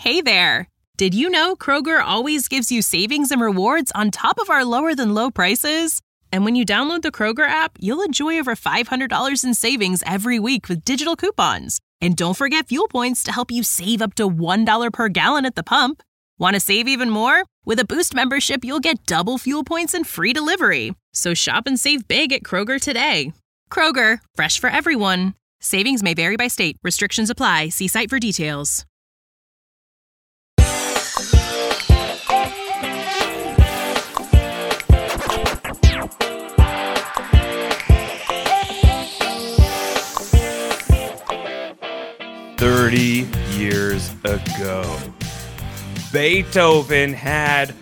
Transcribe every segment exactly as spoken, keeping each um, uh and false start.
Hey there! Did you know Kroger always gives you savings and rewards on top of our lower-than-low prices? And when you download the Kroger app, you'll enjoy over five hundred dollars in savings every week with digital coupons. And don't forget fuel points to help you save up to one dollar per gallon at the pump. Want to save even more? With a Boost membership, you'll get double fuel points and free delivery. So shop and save big at Kroger today. Kroger, fresh for everyone. Savings may vary by state. Restrictions apply. See site for details. thirty years ago, Beethoven had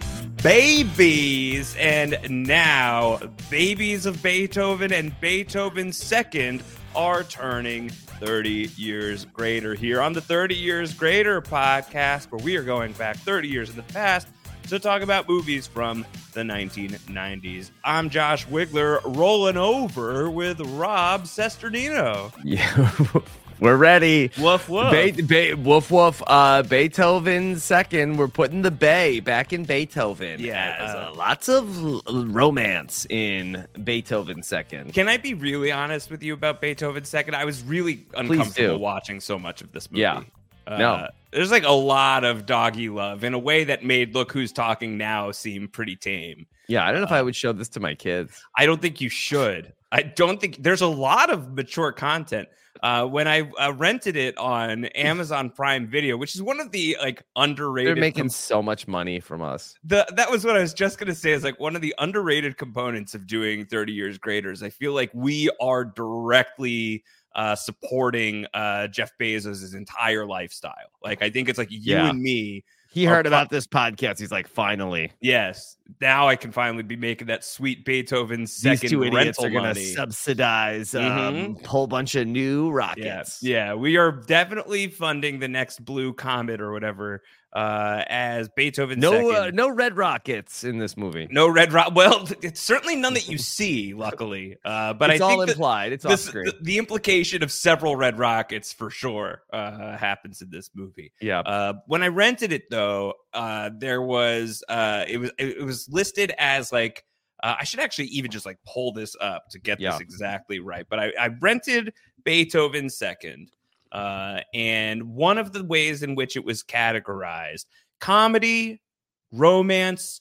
babies, and now babies of Beethoven and Beethoven's second are turning thirty years greater here on the thirty years greater podcast, where we are going back thirty years in the past to talk about movies from the nineteen nineties. I'm Josh Wigler, rolling over with Rob Sesternino. Yeah. We're ready. Woof, woof. Be- be- woof, woof. Uh, Beethoven second. We're putting the Bay back in Beethoven. Yeah. As, Uh, uh, lots of l- romance in Beethoven second. Can I be really honest with you about Beethoven second? I was really uncomfortable do. watching so much of this movie. Yeah. Uh, No. There's like a lot of doggy love in a way that made Look Who's Talking Now seem pretty tame. Yeah, I don't know if I would show this to my kids. I don't think you should. I don't think there's a lot of mature content. Uh, when I uh, rented it on Amazon Prime Video, which is one of the like underrated, They're making com- so much money from us. the that was what I was just gonna say is like one of the underrated components of doing thirty years greater is I feel like we are directly uh, supporting uh, Jeff Bezos' entire lifestyle. Like I think it's like you Yeah. and me. He Our heard po- about this podcast. He's like, finally, Yes, now I can finally be making that sweet Beethoven second these two idiots rental are going to money. subsidize um, Mhm. a whole bunch of new Yeah, rockets. yeah, we are definitely funding the next Blue Comet or whatever uh, as Beethoven No, second. uh, no red rockets in this movie. No red rock. Well, it's certainly none that you see, luckily. Uh, but it's I think all that implied. It's off this, screen. the, the implication of several red rockets for sure uh, happens in this movie. Yeah. Uh, when I rented it, though, uh, there was uh, it was it, it was listed as like uh, I should actually even just like pull this up to get Yeah. this exactly right. But I, I rented Beethoven second, uh, and one of the ways in which it was categorized: comedy, romance,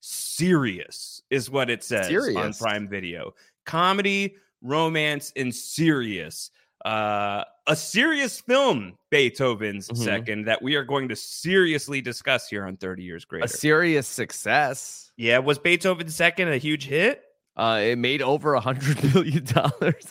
serious is what it says on Serious. Prime Video. Comedy, romance, and serious. Uh, a serious film, Beethoven's Mhm. second, that we are going to seriously discuss here on thirty years greater. A serious success. Yeah, was Beethoven second a huge hit? Uh, it made over a hundred million dollars.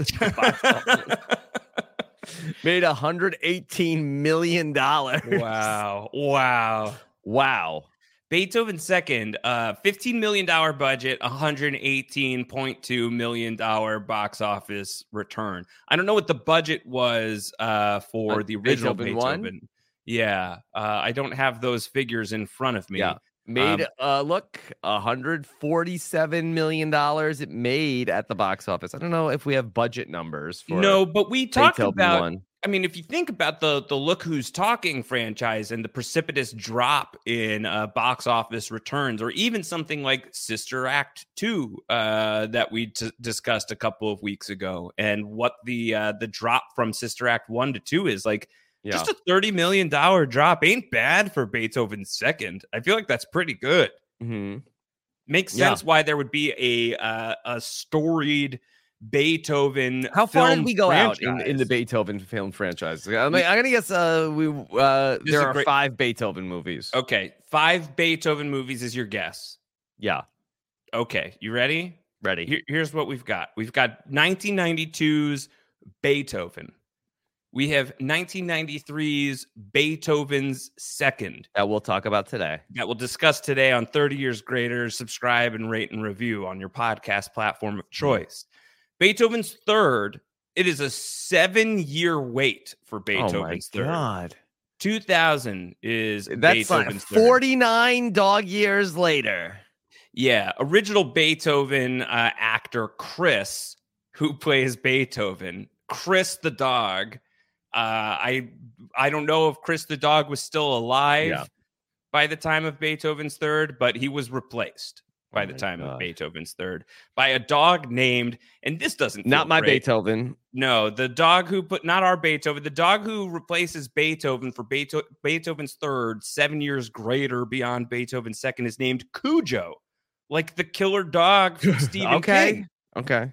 Made a hundred eighteen million dollars. Wow. Wow. Wow. Beethoven second, uh, fifteen million dollars budget, one hundred eighteen point two million dollars box office return. I don't know what the budget was uh, for Uh, the original Beethoven Beethoven. one? Yeah, uh, I don't have those figures in front of me. Yeah. Made Um, uh look, one hundred forty-seven million dollars it made at the box office. I don't know if we have budget numbers for No, but we talked Beethoven about. one. I mean, if you think about the the Look Who's Talking franchise and the precipitous drop in uh, box office returns, or even something like Sister Act two uh, that we t- discussed a couple of weeks ago, and what the uh, the drop from Sister Act one to two is like. Yeah. Just a thirty million dollars drop ain't bad for Beethoven's second. I feel like that's pretty good. Mhm. Makes Yeah. sense why there would be a uh, a storied Beethoven. How far film did we go out in, in the franchise. Beethoven film franchise? I mean, I'm gonna guess uh, we uh, This is there a are great- five Beethoven movies. Okay, five Beethoven movies is your guess. Yeah, Okay, you ready? ready. Here- here's what we've got. We've got nineteen ninety-two's Beethoven. We have nineteen ninety-three's Beethoven's second That we'll talk about today. that we'll discuss today on thirty years greater. Subscribe and rate and review on your podcast platform of choice. Beethoven's third. It is a seven-year wait for Beethoven's oh my third. god, two thousand is that's Beethoven's like third. forty-nine dog years later. Yeah, original Beethoven uh, actor Chris, who plays Beethoven, Chris the dog, I I don't know if Chris the dog was still alive Yeah. by the time of Beethoven's third, but he was replaced by Oh the my time God. of Beethoven's third by a dog named, and this doesn't feel Not my great. Beethoven. No, the dog who put, not our Beethoven, the dog who replaces Beethoven for Beetho- Beethoven's third, seven years greater beyond Beethoven's second, is named Cujo, like the killer dog from Stephen Okay. King. Okay.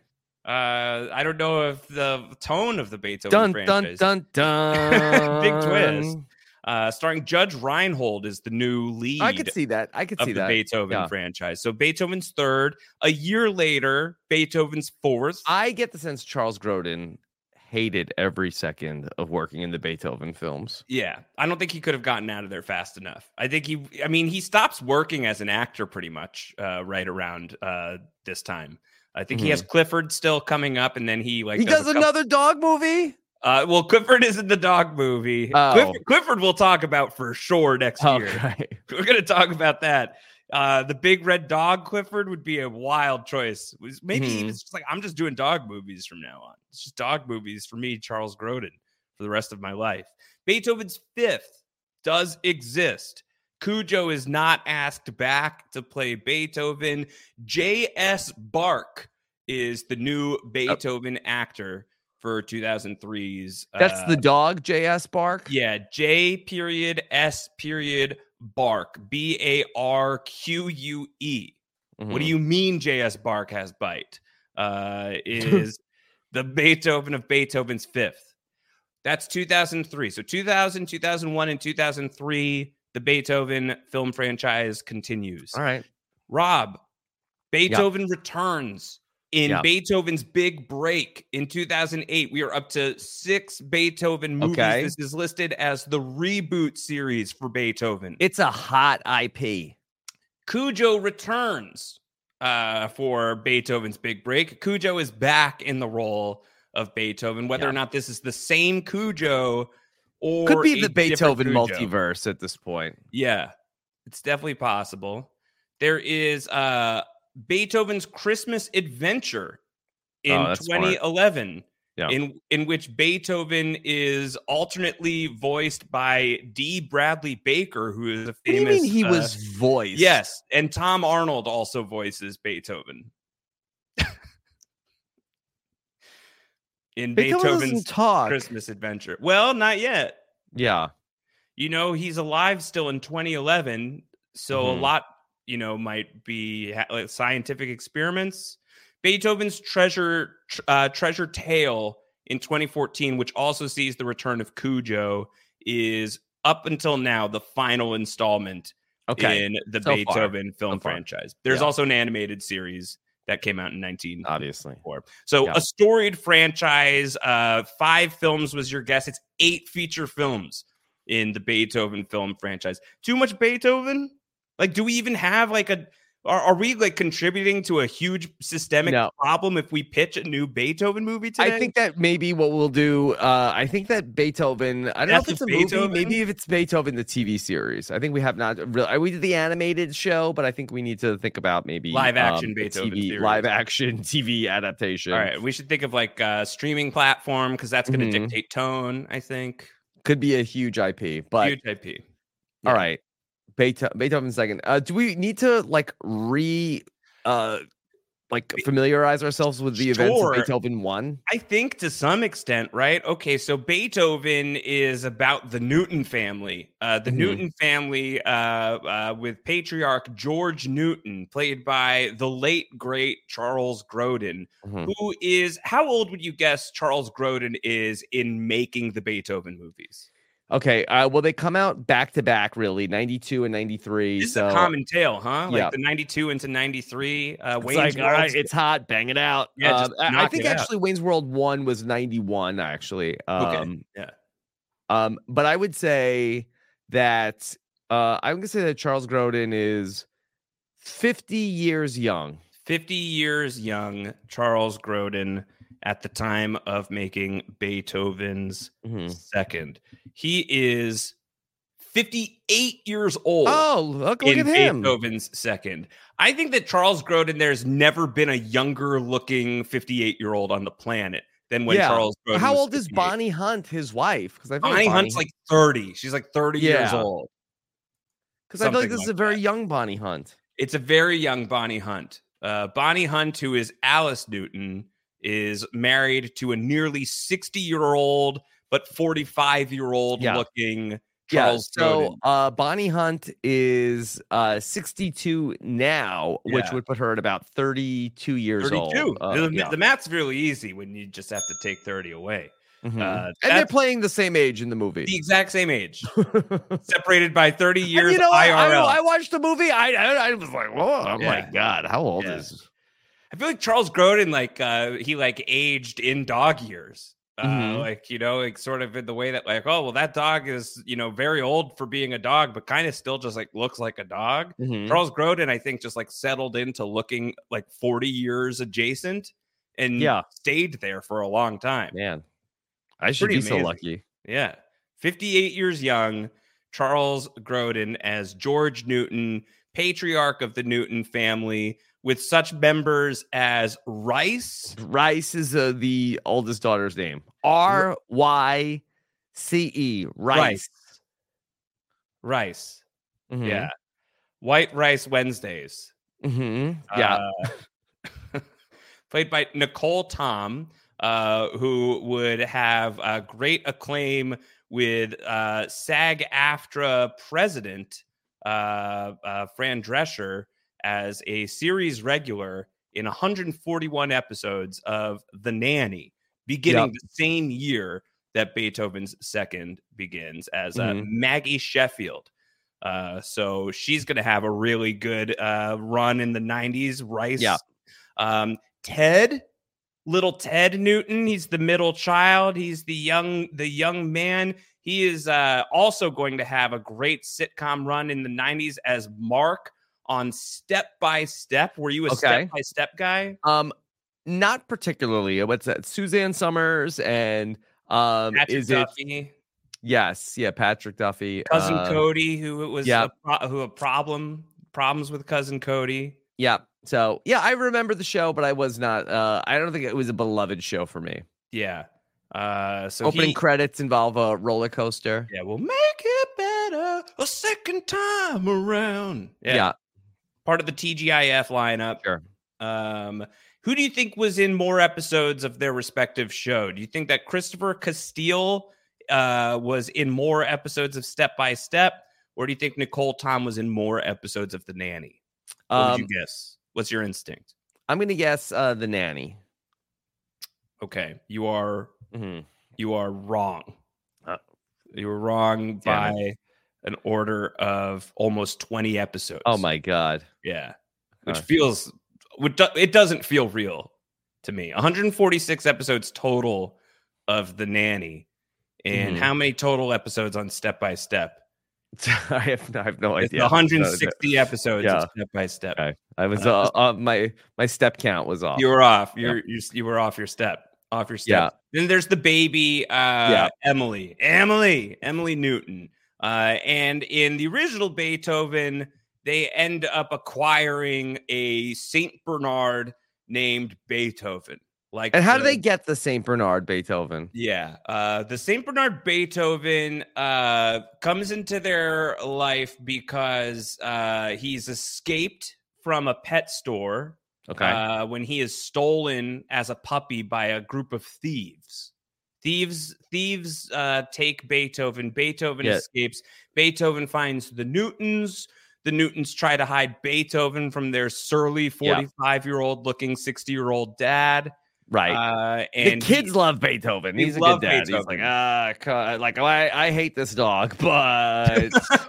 Uh, I don't know if the tone of the Beethoven Dun, franchise. dun, dun, dun. Big twist. Uh, starring Judge Reinhold is the new lead. I could see that. I could of see the that. Beethoven Yeah. franchise. So Beethoven's third. A year later, Beethoven's fourth. I get the sense Charles Grodin hated every second of working in the Beethoven films. Yeah, I don't think he could have gotten out of there fast enough. I think he, I mean, he stops working as an actor pretty much uh, right around uh, this time. I think Mm-hmm. he has Clifford still coming up, and then he like He does, does a couple- another dog movie? Uh, well, Clifford is in the dog movie. Oh. Clifford, Clifford we'll talk about for sure next year. Okay. We're going to talk about that. Uh, the big red dog Clifford would be a wild choice. Was maybe Mhm. he was just like, I'm just doing dog movies from now on. It's just dog movies for me, Charles Grodin, for the rest of my life. Beethoven's fifth does exist. Cujo is not asked back to play Beethoven. J S. Bark is the new Beethoven actor for two thousand three's. That's uh, the dog, J S. Bark? Yeah, J period S period Bark, B A R Q U E. What do Mhm. you mean J S. Bark has bite? Uh, is the Beethoven of Beethoven's fifth. That's two thousand three. So two thousand, two thousand one, and two thousand three, the Beethoven film franchise continues. All right. Rob, Beethoven returns in Yeah. Beethoven's big break in two thousand eight. We are up to six Beethoven movies. Okay. This is listed as the reboot series for Beethoven. It's a hot I P. Cujo returns uh, for Beethoven's big break. Cujo is back in the role of Beethoven. Whether Yeah. or not this is the same Cujo or Could be a the different Beethoven Cujo. multiverse at this point. Yeah, it's definitely possible. There is uh, Beethoven's Christmas Adventure in Oh, that's smart. twenty eleven, Yeah. in in which Beethoven is alternately voiced by D. Bradley Baker, who is a What do you famous. mean he uh, was voiced? Yes, and Tom Arnold also voices Beethoven. In Beethoven Beethoven's doesn't talk. Christmas Adventure. Well, not yet. Yeah. You know, he's alive still in twenty eleven, so a Mhm. lot, you know, might be ha- like scientific experiments. Beethoven's Treasure tr- uh, Treasure Tale in twenty fourteen, which also sees the return of Cujo, is up until now the final installment Okay. in the So far. Beethoven film So far. franchise. There's Yeah. also an animated series that came out in nineteen Obviously. four. So Yeah. a storied franchise, uh, five films was your guess. It's eight feature films in the Beethoven film franchise. Too much Beethoven? Like, do we even have like a, are, are we like contributing to a huge systemic No. problem if we pitch a new Beethoven movie today? I think that maybe what we'll do, uh, I think that Beethoven, I don't know Death if it's a of movie, Beethoven? maybe if it's Beethoven, the T V series. I think we have not really, we did the animated show, but I think we need to think about maybe Live action um, a Beethoven T V, series. live action T V adaptation. All right, we should think of like a streaming platform because that's going to Mhm. dictate tone, I think. Could be a huge I P, but Huge I P. all Yeah. right. Beethoven, Beethoven second. Uh, do we need to like re, uh, like familiarize ourselves with the events of Sure. Beethoven one? I think to some extent, right? Okay, so Beethoven is about the Newton family. Uh, the Mhm. Newton family uh, uh, with patriarch George Newton, played by the late, great Charles Grodin, Mhm. who is, how old would you guess Charles Grodin is in making the Beethoven movies? Okay. Uh, well, they come out back to back, really, ninety-two and ninety-three. This so is a common tale, huh? Like yeah. the ninety-two into ninety-three. Uh, it's Wayne's like, all right, World's- it's hot, bang it out. Yeah, just Um, I- I knock think it out. actually Wayne's World one was ninety-one, actually. Okay, Um, yeah. um, but I would say that uh, I'm gonna say that Charles Grodin is fifty years young. fifty years young, Charles Grodin, at the time of making Beethoven's Mhm. second. He is fifty-eight years old Oh, look, look in at him. Beethoven's second. I think that Charles Grodin, there's never been a younger looking fifty-eight year old on the planet than when yeah. Charles Grodin How was old is fifty-eight. Bonnie Hunt, his wife? Because I feel Bonnie like Hunt's like thirty. She's like thirty years Yeah. old. Because I feel like Something this is like a very that. young Bonnie Hunt. It's a very young Bonnie Hunt. Uh, Bonnie Hunt, who is Alice Newton, is married to a nearly sixty-year-old but forty-five-year-old Yeah. looking Charles yeah, so Grodin. uh, Bonnie Hunt is uh, sixty-two now, which Yeah. would put her at about thirty-two years thirty-two. old. Uh, the, yeah. the math's really easy when you just have to take thirty away. Mhm. Uh, and they're that's playing the same age in the movie. the exact same age, separated by thirty And years you know what? I R L. I, I watched the movie. I I, I was like, whoa! Oh my Yeah. god, how old Yeah. is? I feel like Charles Grodin, like uh, he like aged in dog years. Uh, Mhm. Like, you know, like sort of in the way that like, oh, well, that dog is, you know, very old for being a dog, but kind of still just like looks like a dog. Mhm. Charles Grodin, I think, just like settled into looking like forty years adjacent and Yeah. stayed there for a long time. Man, I should Pretty be so amazing. lucky. Yeah. fifty-eight years young, Charles Grodin as George Newton, patriarch of the Newton family, with such members as Rice. Rice is uh, the oldest daughter's name. R Y C E. Rice. Rice. Rice. Mhm. Yeah. White Rice Wednesdays. Mhm. Yeah. Uh, played by Nicole Tom, uh, who would have uh, great acclaim with uh, SAG-AFTRA president uh, uh, Fran Drescher as a series regular in one hundred forty-one episodes of The Nanny, beginning Yep. the same year that Beethoven's Second begins as uh, Mhm. Maggie Sheffield. Uh, so she's going to have a really good uh, run in the nineties. Rice. Yeah. Um, Ted, little Ted Newton. He's the middle child. He's the young, the young man. He is uh, also going to have a great sitcom run in the nineties as Mark on Step by Step. Were you a Okay. Step by Step guy? Um, not particularly. What's that? Suzanne Summers and um, Patrick is it? Duffy, Yes, yeah, Patrick Duffy. cousin uh, Cody, who was yeah. a pro- who a problem problems with cousin Cody. Yeah. So yeah, I remember the show, but I was not. Uh, I don't think it was a beloved show for me. Yeah. Uh, so Opening he, credits involve a roller coaster. yeah, we'll make it better a second time around. Yeah, Part of the T G I F lineup. sure. Um, who do you think was in more episodes of their respective show? Do you think that Christopher Castile uh, was in more episodes of Step by Step, or do you think Nicole Tom was in more episodes of The Nanny? What Um, would you guess? What's your instinct? I'm gonna guess uh, the nanny. Okay, you are hmm you are wrong. Uh, You were wrong damn by an order of almost twenty episodes. Oh my god. Yeah, which Huh. feels which do- it doesn't feel real to me. one hundred forty-six episodes total of The Nanny, and Mhm. how many total episodes on Step by Step? I have I have no It's idea. one hundred sixty episodes Yeah. of Step by Step. Okay. I was uh, uh, my my step count was off. You were off. You're, you you were off your step. Off your step. Yeah. Then there's the baby, uh, Yeah. Emily, Emily, Emily Newton. Uh, and in the original Beethoven, they end up acquiring a Saint Bernard named Beethoven. Like, And how do the- they get the Saint Bernard Beethoven? Yeah, uh, the Saint Bernard Beethoven uh, comes into their life because uh, he's escaped from a pet store. Okay. Uh, when he is stolen as a puppy by a group of thieves. Thieves thieves uh, take Beethoven. Beethoven Yeah. escapes. Beethoven finds the Newtons. The Newtons try to hide Beethoven from their surly forty-five-year-old looking sixty-year-old dad. right. Uh, the and kids he- love Beethoven. they He's a love good dad. He's Beethoven. like, ah, co- like I, I hate this dog, but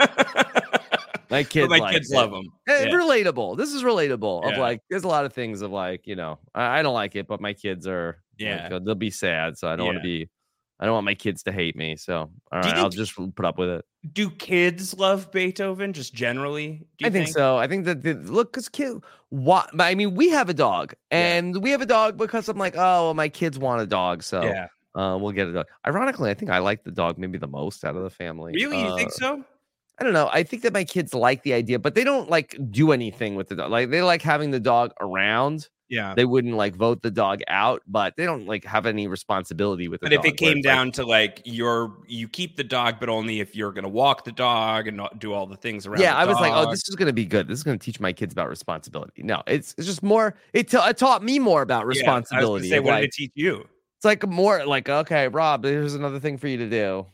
my kids, but my like kids it. love him. Eh, Yeah. Relatable. This is relatable. Of Yeah. like, there's a lot of things of like, you know, I, I don't like it, but my kids are, Yeah. like, uh, they'll be sad. So I don't want Yeah. to be, I don't want my kids to hate me. So all Do you right, I'll think- just put up with it. Do kids love Beethoven just generally? Do you I think, so. I think that the, look, because kid, what? I mean, we have a dog, Yeah. and we have a dog because I'm like, oh, well, my kids want a dog, so Yeah. uh, we'll get a dog. Ironically, I think I like the dog maybe the most out of the family. Really? You think Uh, so? I don't know. I think that my kids like the idea, but they don't like do anything with the dog. Like they like having the dog around. Yeah. They wouldn't like vote the dog out, but they don't like have any responsibility with the But dog. if it came like, down to like you're you keep the dog, but only if you're going to walk the dog and not do all the things around. yeah, the I was like, oh, dog. this is going to be good. This is going to teach my kids about responsibility. No, it's it's just more. It, ta- it taught me more about responsibility. Yeah, I was gonna say, of, what like, did it teach you? it's like more like, okay, Rob, here's another thing for you to do.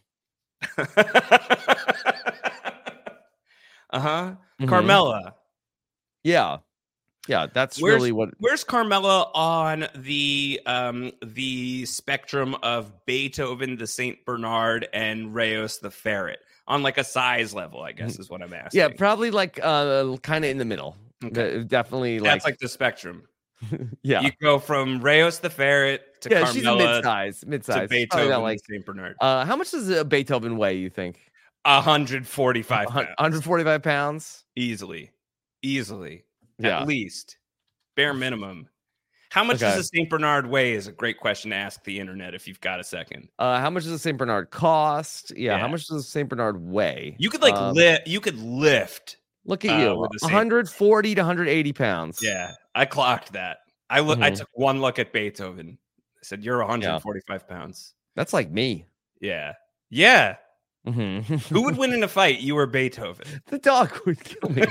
uh-huh. Mhm. Carmela. Yeah. Yeah, that's Where's- really what Where's Carmela on the um the spectrum of Beethoven, the Saint Bernard, and Reyes the ferret? On like a size level, I guess is what I'm asking. Yeah, probably like uh kind of in the middle. Okay. Uh, Definitely That's like, like the spectrum. yeah. You go from Reyes the ferret to Yeah, she's a Carmela mid-size, mid-size. to Probably Beethoven, not like like Saint Bernard. uh how much does a Beethoven weigh, you think? one hundred forty-five Hun- pounds. one hundred forty-five pounds? Easily. Easily. Yeah. At least. Bare minimum. How much Okay. does a Saint Bernard weigh is a great question to ask the internet if you've got a second. Uh how much does a Saint Bernard cost? Yeah, Yeah. how much does a Saint Bernard weigh? You could like Um, lift you could lift. Look at uh, you. with a Saint one hundred forty to one hundred eighty pounds. Yeah. I clocked that. I look I Mhm. took one look at Beethoven. I said, you're one hundred forty-five pounds. That's like me. Yeah. Yeah. Mhm. Who would win in a fight? You or Beethoven? The dog would kill me.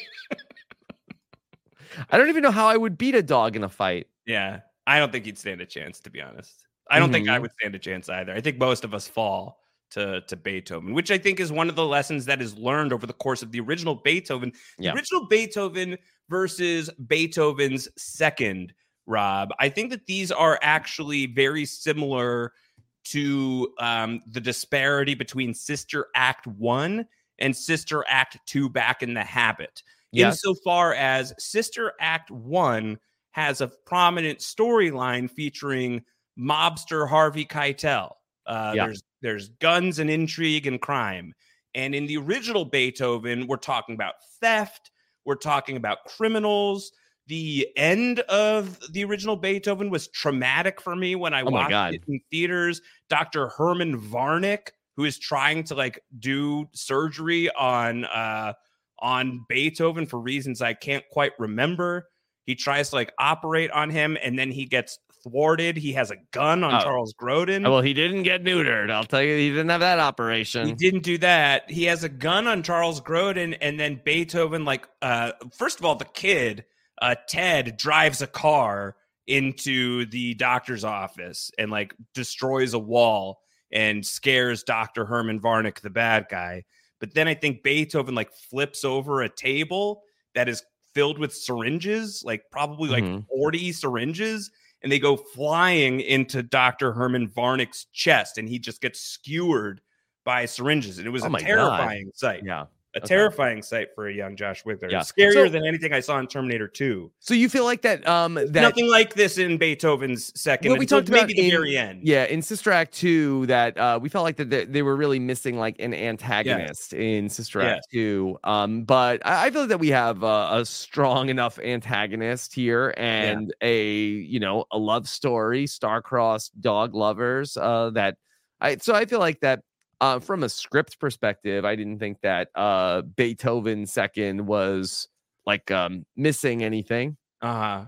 I don't even know how I would beat a dog in a fight. Yeah. I don't think you'd stand a chance, to be honest. I don't think I Mhm. would stand a chance either. I think most of us fall to, to Beethoven, which I think is one of the lessons that is learned over the course of the original Beethoven. The Yeah. original Beethoven versus Beethoven's second, Rob. I think that these are actually very similar to um, the disparity between Sister Act one and Sister Act two back in the Habit. Yes. Insofar as Sister Act one has a prominent storyline featuring mobster Harvey Keitel. Uh, Yeah. There's there's guns and intrigue and crime. And in the original Beethoven, we're talking about theft. We're talking about criminals. The end of the original Beethoven was traumatic for me when I Oh my watched God. it in theaters. Doctor Herman Varnick, who is trying to like do surgery on uh, on Beethoven for reasons I can't quite remember. He tries to like operate on him, and then he gets thwarted. He has a gun on Oh. Charles Grodin. Well, he didn't get neutered. I'll tell you, he didn't have that operation. He didn't do that. He has a gun on Charles Grodin, and then Beethoven, like, uh, first of all, the kid, uh, Ted, drives a car into the doctor's office and like destroys a wall and scares Doctor Herman Varnick, the bad guy. But then I think Beethoven like flips over a table that is filled with syringes, like probably like Mhm. forty syringes, and they go flying into Doctor Herman Varnick's chest, and he just gets skewered by syringes. And it was Oh a my God. terrifying sight. Yeah. A Okay. terrifing sight for a young Josh Wigler. Yeah. It's scarier So- than anything I saw in Terminator two. So you feel like that? Um, that Nothing like this in Beethoven's second. What we until talked about maybe the in- very end. Yeah, in Sister Act two, that uh, we felt like that they, they were really missing like an antagonist in Sister Act Yes. two. Um, but I, I feel that we have uh, a strong enough antagonist here and a you know a love story, star-crossed dog lovers. Uh, that I so I feel like that. Uh, from a script perspective, I didn't think that uh, Beethoven second was like um, missing anything. Uh-huh.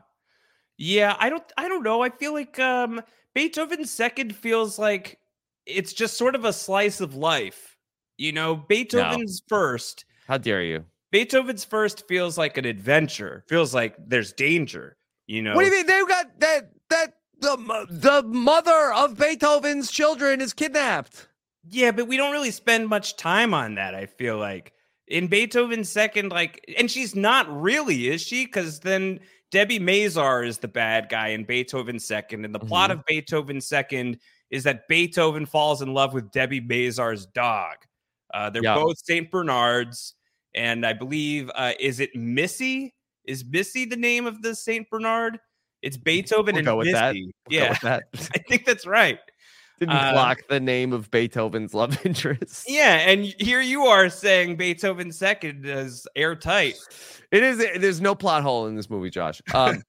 Yeah, I don't I don't know. I feel like um Beethoven's second feels like it's just sort of a slice of life. You know, Beethoven's first, How dare you? Beethoven's first feels like an adventure. Feels like there's danger, you know. What do you mean they got that that the mo- the mother of Beethoven's children is kidnapped? Yeah, but we don't really spend much time on that, I feel like. In Beethoven's second, like, and she's not really, is she? Because then Debbie Mazar is the bad guy in Beethoven's second. And the plot Mhm. of Beethoven's second is that Beethoven falls in love with Debbie Mazar's dog. Uh, they're Yeah. both Saint Bernards. And I believe, uh, is it Missy? Is Missy the name of the Saint Bernard? It's Beethoven We'll and go with Missy. that. We'll go Yeah, with that. I think that's right. Didn't Uh, block the name of Beethoven's love interest. Yeah, and here you are saying Beethoven's second is airtight. It is. There's no plot hole in this movie, Josh. Um,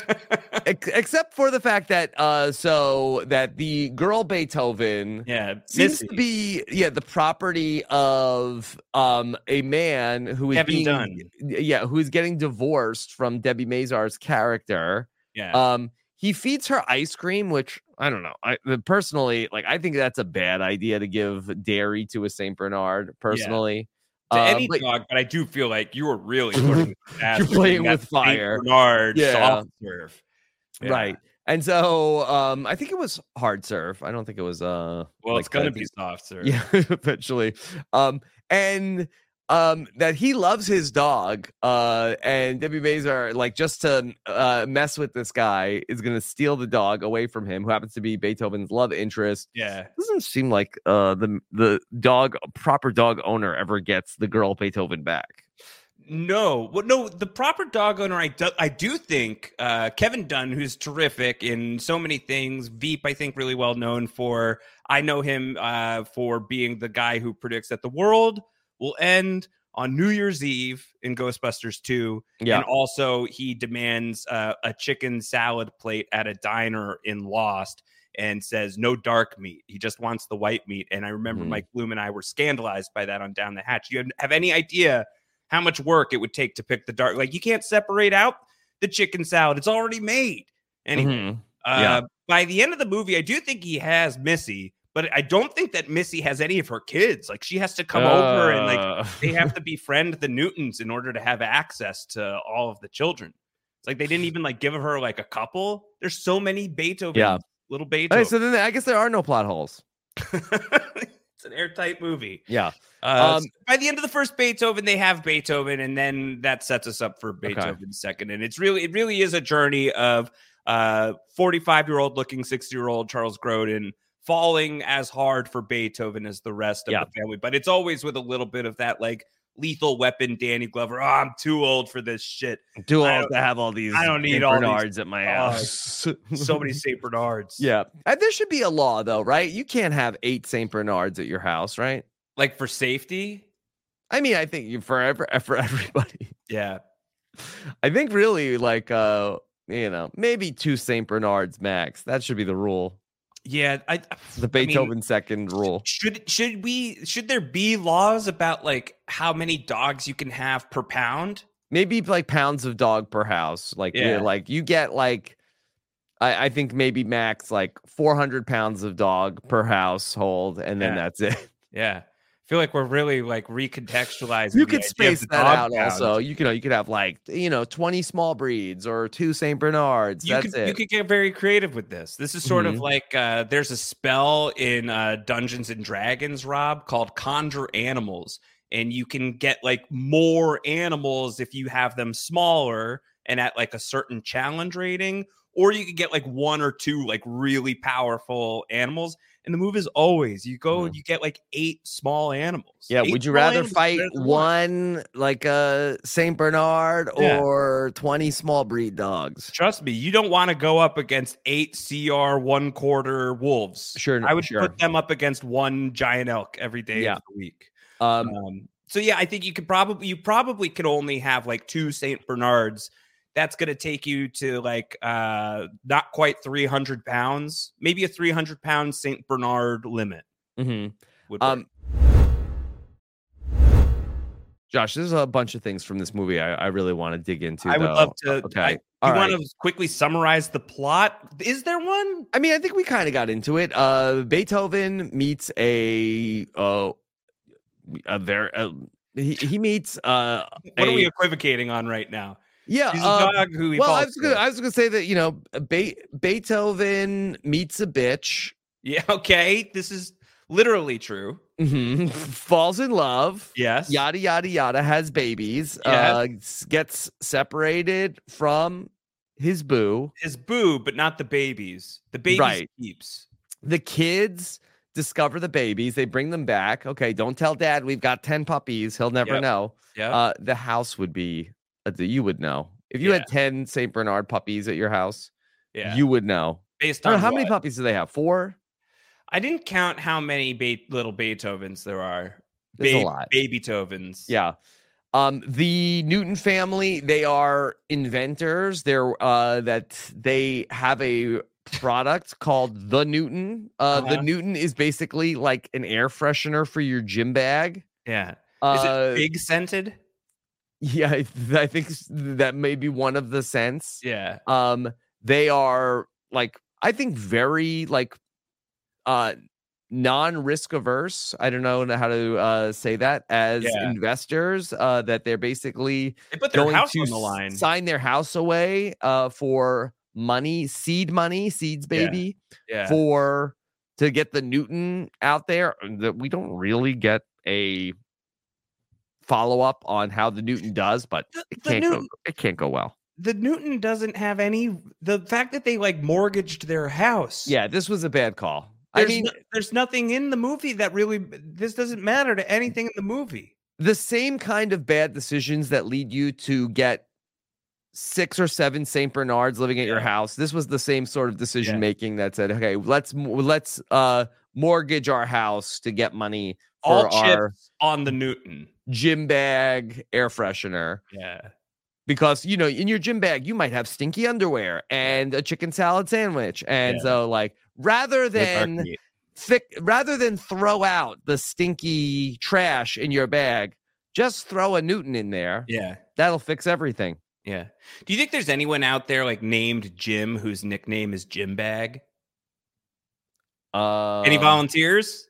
ex- except for the fact that uh, so that the girl Beethoven yeah, seems Missy. to be yeah the property of um a man who is Kevin being Dunn. yeah who is getting divorced from Debbie Mazar's character. Yeah. Um, he feeds her ice cream, which I don't know. I personally like. I think that's a bad idea to give dairy to a Saint Bernard. Personally, to uh, any but, dog, but I do feel like you were really putting you're playing with fire. Saint Bernard yeah, soft serve. Yeah. Right. And so um, I think it was hard serve. I don't think it was uh well, like it's gonna that. be soft serve. Yeah, eventually. Um, and um that he loves his dog. Uh, and Debbie Mazar, like, just to uh mess with this guy, is gonna steal the dog away from him, who happens to be Beethoven's love interest. Yeah. Doesn't seem like uh the the dog proper dog owner ever gets the girl Beethoven back. No, well, no. The proper dog owner, I do, I do think uh, Kevin Dunn, who's terrific in so many things. Veep, I think, really well known for. I know him uh, for being the guy who predicts that the world will end on New Year's Eve in Ghostbusters two. Yeah. And also he demands uh, a chicken salad plate at a diner in Lost and says no dark meat. He just wants the white meat. And I remember Mm. Mike Bloom and I were scandalized by that on Down the Hatch. You have, have any idea how much work it would take to pick the dark? Like, you can't separate out the chicken salad. It's already made. Anyway, Mhm. uh, Yeah. by the end of the movie, I do think he has Missy, but I don't think that Missy has any of her kids. Like, she has to come over and like Uh. they have to befriend the Newtons in order to have access to all of the children. It's like they didn't even like give her like a couple. There's so many Beethoven, Yeah. little Beethoven. Okay, so then I guess there are no plot holes. It's an airtight movie. Yeah. Uh, Um, so by the end of the first Beethoven, they have Beethoven, and then that sets us up for Beethoven's second. And it's really, it really is a journey of uh, forty-five-year-old looking sixty-year-old Charles Grodin falling as hard for Beethoven as the rest of Yeah. the family. But it's always with a little bit of that like Lethal Weapon, Danny Glover. Oh, I'm too old for this shit. Too I old to have all these I don't need Saint all these- Bernards at my Oh, house. So many Saint Bernards. Yeah. And there should be a law, though, right? You can't have eight Saint Bernards at your house, right? Like for safety. I mean, I think you for ever, for everybody. Yeah. I think really like uh, you know, maybe two Saint Bernards max. That should be the rule. Yeah. I, The I mean, Beethoven second rule. Should should we should there be laws about like how many dogs you can have per pound? Maybe like pounds of dog per house. Like Yeah. yeah, like you get like I, I think maybe max like four hundred pounds of dog per household, and then Yeah. that's it. Yeah. I feel like we're really like recontextualizing. You the could idea of space the that dog out pound. also. You can you could have like you know twenty small breeds or two Saint Bernards. You That's could, it. you could get very creative with this. This is sort Mhm. of like uh, there's a spell in uh, Dungeons and Dragons, Rob, called Conjure Animals, and you can get like more animals if you have them smaller and at like a certain challenge rating, or you could get like one or two like really powerful animals. And the move is always you go Mhm. and you get like eight small animals. Yeah, Eight would you small rather animals fight better than one like a Saint Bernard Yeah. or twenty small breed dogs? Trust me, you don't want to go up against eight C R one quarter wolves. Sure, I would sure. put them up against one giant elk every day Yeah. of the week. Um, Um, so yeah, I think you could probably you probably could only have like two Saint Bernards. That's going to take you to like uh, not quite three hundred pounds, maybe a three hundred pound Saint Bernard limit. mhm. Would work. Um, Josh, there's a bunch of things from this movie I, I really want to dig into. I would though. love to. Okay, I, all you right. want to quickly summarize the plot? Is there one? I mean, I think we kind of got into it. Uh, Beethoven meets a uh, a very uh, he he meets uh, What a, are we equivocating on right now? yeah. He's a uh, dog who he well, I falls was gonna for. I was gonna say that you know Be- Beethoven meets a bitch, Yeah, okay. This is literally true. mhm, falls in love, Yes. yada yada yada, has babies, Yes. uh, s- gets separated from his boo. His boo, but not the babies. The babies Right. he keeps. The kids discover the babies. They bring them back. Okay, don't tell dad we've got ten puppies. He'll never Yep. know. Yeah. Uh, the house would be, uh, the- you would know. If you Yeah. had ten Saint Bernard puppies at your house, yeah. you would know. Based I don't on know, how many what? puppies do they have? Four? I didn't count how many ba- little Beethovens there are. There's a Ba- lot. Baby Beethovens. Yeah. Um, the Newton family, they are inventors. They're uh that they have a product called the Newton. Uh, the Uh-huh. Newton is basically like an air freshener for your gym bag. Yeah. Is Uh, it pig scented? yeah, I I think s- that may be one of the scents. Yeah. Um, they are like, I think very like uh non-risk averse. I don't know how to uh say that as Yeah. investors, uh that they're basically They put their going house to on the line. s- sign their house away uh for money, seed money, seeds Yeah. baby, Yeah. for to get the Newton out there. That we don't really get a follow-up on how the Newton does, but The- it the can't go Newton- it can't go well. The Newton doesn't have any. The fact that they like mortgaged their house. Yeah, this was a bad call. There's I mean, no- there's nothing in the movie that really. This doesn't matter to anything in the movie. the same kind of bad decisions that lead you to get six or seven Saint Bernards living at your Yeah. house. This was the same sort of decision Yeah. making that said, okay, let's let's uh mortgage our house to get money for All our chips on the Newton. gym bag air freshener. Yeah. Because, you know, in your gym bag, you might have stinky underwear and a chicken salad sandwich. And Yeah. so, like, rather With our than meat. thick, rather than throw out the stinky trash in your bag, just throw a Newton in there. Yeah. That'll fix everything. Yeah. Do you think there's anyone out there like named Jim whose nickname is Jim Bag? Uh, Any volunteers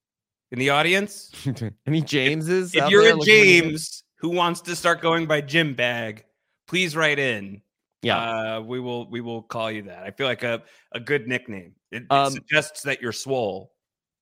in the audience? any Jameses? If out you're there a looking for names? James who wants to start going by Jim Bag, please write in. Yeah. Uh, we will we will call you that. I feel like a, a good nickname. It, it Um, suggests that you're swole.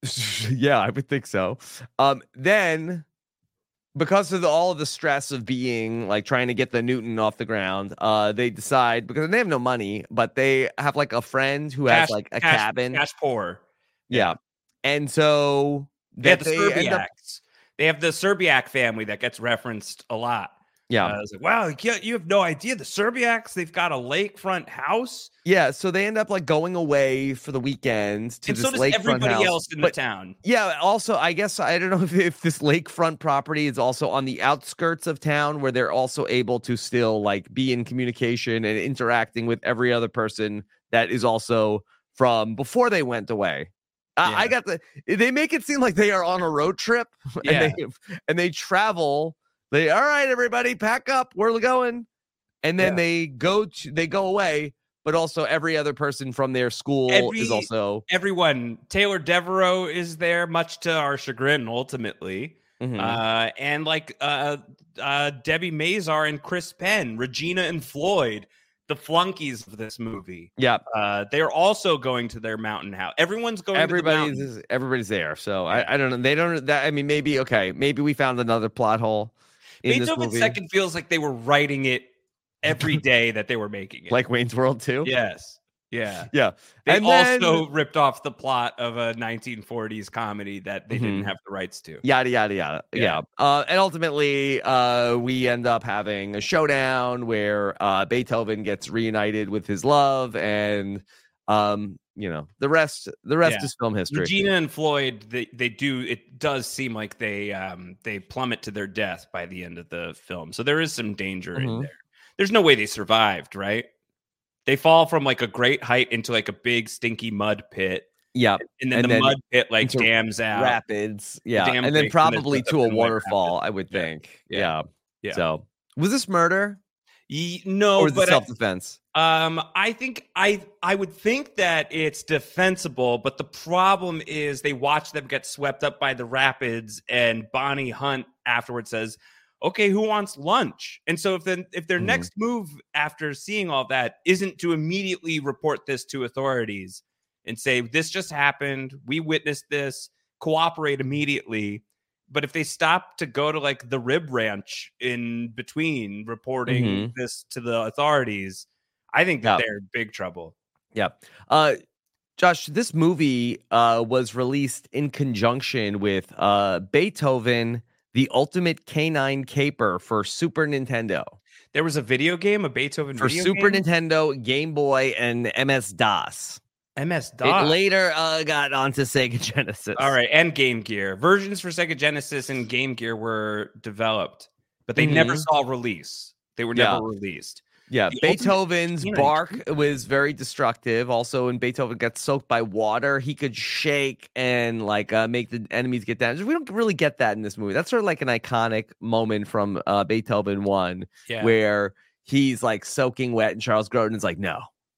Yeah, I would think so. Um, then because of the, all of the stress of being like trying to get the Newton off the ground, uh, they decide because they have no money, but they have like a friend who has Cash- like a cash- cabin. Cash poor. Yeah. And so They have that the they end up, Serbiacs. They have the Serbiak family that gets referenced a lot. yeah. Uh, I was like, wow, you you have no idea. The Serbiacs, they've got a lakefront house. Yeah. So they end up like going away for the weekend to And this so does lakefront everybody house. else in But the town. yeah, also, I guess I don't know if, if this lakefront property is also on the outskirts of town where they're also able to still like be in communication and interacting with every other person that is also from before they went away. I, I Yeah. got the they make it seem like they are on a road trip Yeah. and they and they travel. They all right, everybody, pack up, we're going. And then Yeah. they go to they go away, but also every other person from their school Every- is also Everyone, Taylor Devereaux is there, much to our chagrin, ultimately. Mhm. Uh, and like uh, uh, Debbie Mazar and Chris Penn, Regina and Floyd, the flunkies of this movie. yeah. Uh, they're also going to their mountain house. Everyone's going to the Everybody's mountain. everybody's there. So Yeah. I, I don't know. They don't that I mean maybe okay, maybe we found another plot hole in this Beethoven movie. Second feels like they were writing it every day that they were making it. Like Wayne's World too. yes. Yeah. Yeah. They And then- also ripped off the plot of a nineteen forties comedy that they didn't Mhm. have the rights to. Yada yada yada. Yeah. Yeah. Uh, and ultimately, uh, we end up having a showdown where uh, Beethoven gets reunited with his love, and um, you know, the rest. The rest Yeah. is film history. Regina and Floyd, they, they do. It does seem like they um they plummet to their death by the end of the film. So there is some danger in Mhm. there. There's no way they survived, right? They fall from like a great height into like a big stinky mud pit, Yeah. and then And the then mud pit like into dams out. Rapids. Yeah. dam And then breaks and there's probably a- to a and a wet waterfall. rapid. I would Yeah. think. Yeah. Yeah. Yeah. So was this murder Ye- no, or was it but I- self defense? Um, I think I I would think that it's defensible, but the problem is they watch them get swept up by the rapids, and Bonnie Hunt afterwards says, "Okay, who wants lunch?" And so if then if their Mhm. next move after seeing all that isn't to immediately report this to authorities and say this just happened, we witnessed this, cooperate immediately. But if they stop to go to like the rib ranch in between reporting Mhm. this to the authorities, I think that Yeah. they're in big trouble. Yeah. Uh Josh, this movie uh was released in conjunction with uh Beethoven, the Ultimate Canine Caper for Super Nintendo. There was a video game, a Beethoven For video Super game? Nintendo, Game Boy, and M S DOS. M S It DOS. later uh, got onto Sega Genesis. All right, and Game Gear. Versions for Sega Genesis and Game Gear were developed, but they never Mhm. saw release. They were Yeah. never released. Yeah, The Ultimate Beethoven's Canine bark was very destructive. Also, when Beethoven got soaked by water, he could shake and like uh, make the enemies get damaged. We don't really get that in this movie. That's sort of like an iconic moment from uh, Beethoven one, Yeah. where he's like soaking wet, and Charles Grodin's like, "No,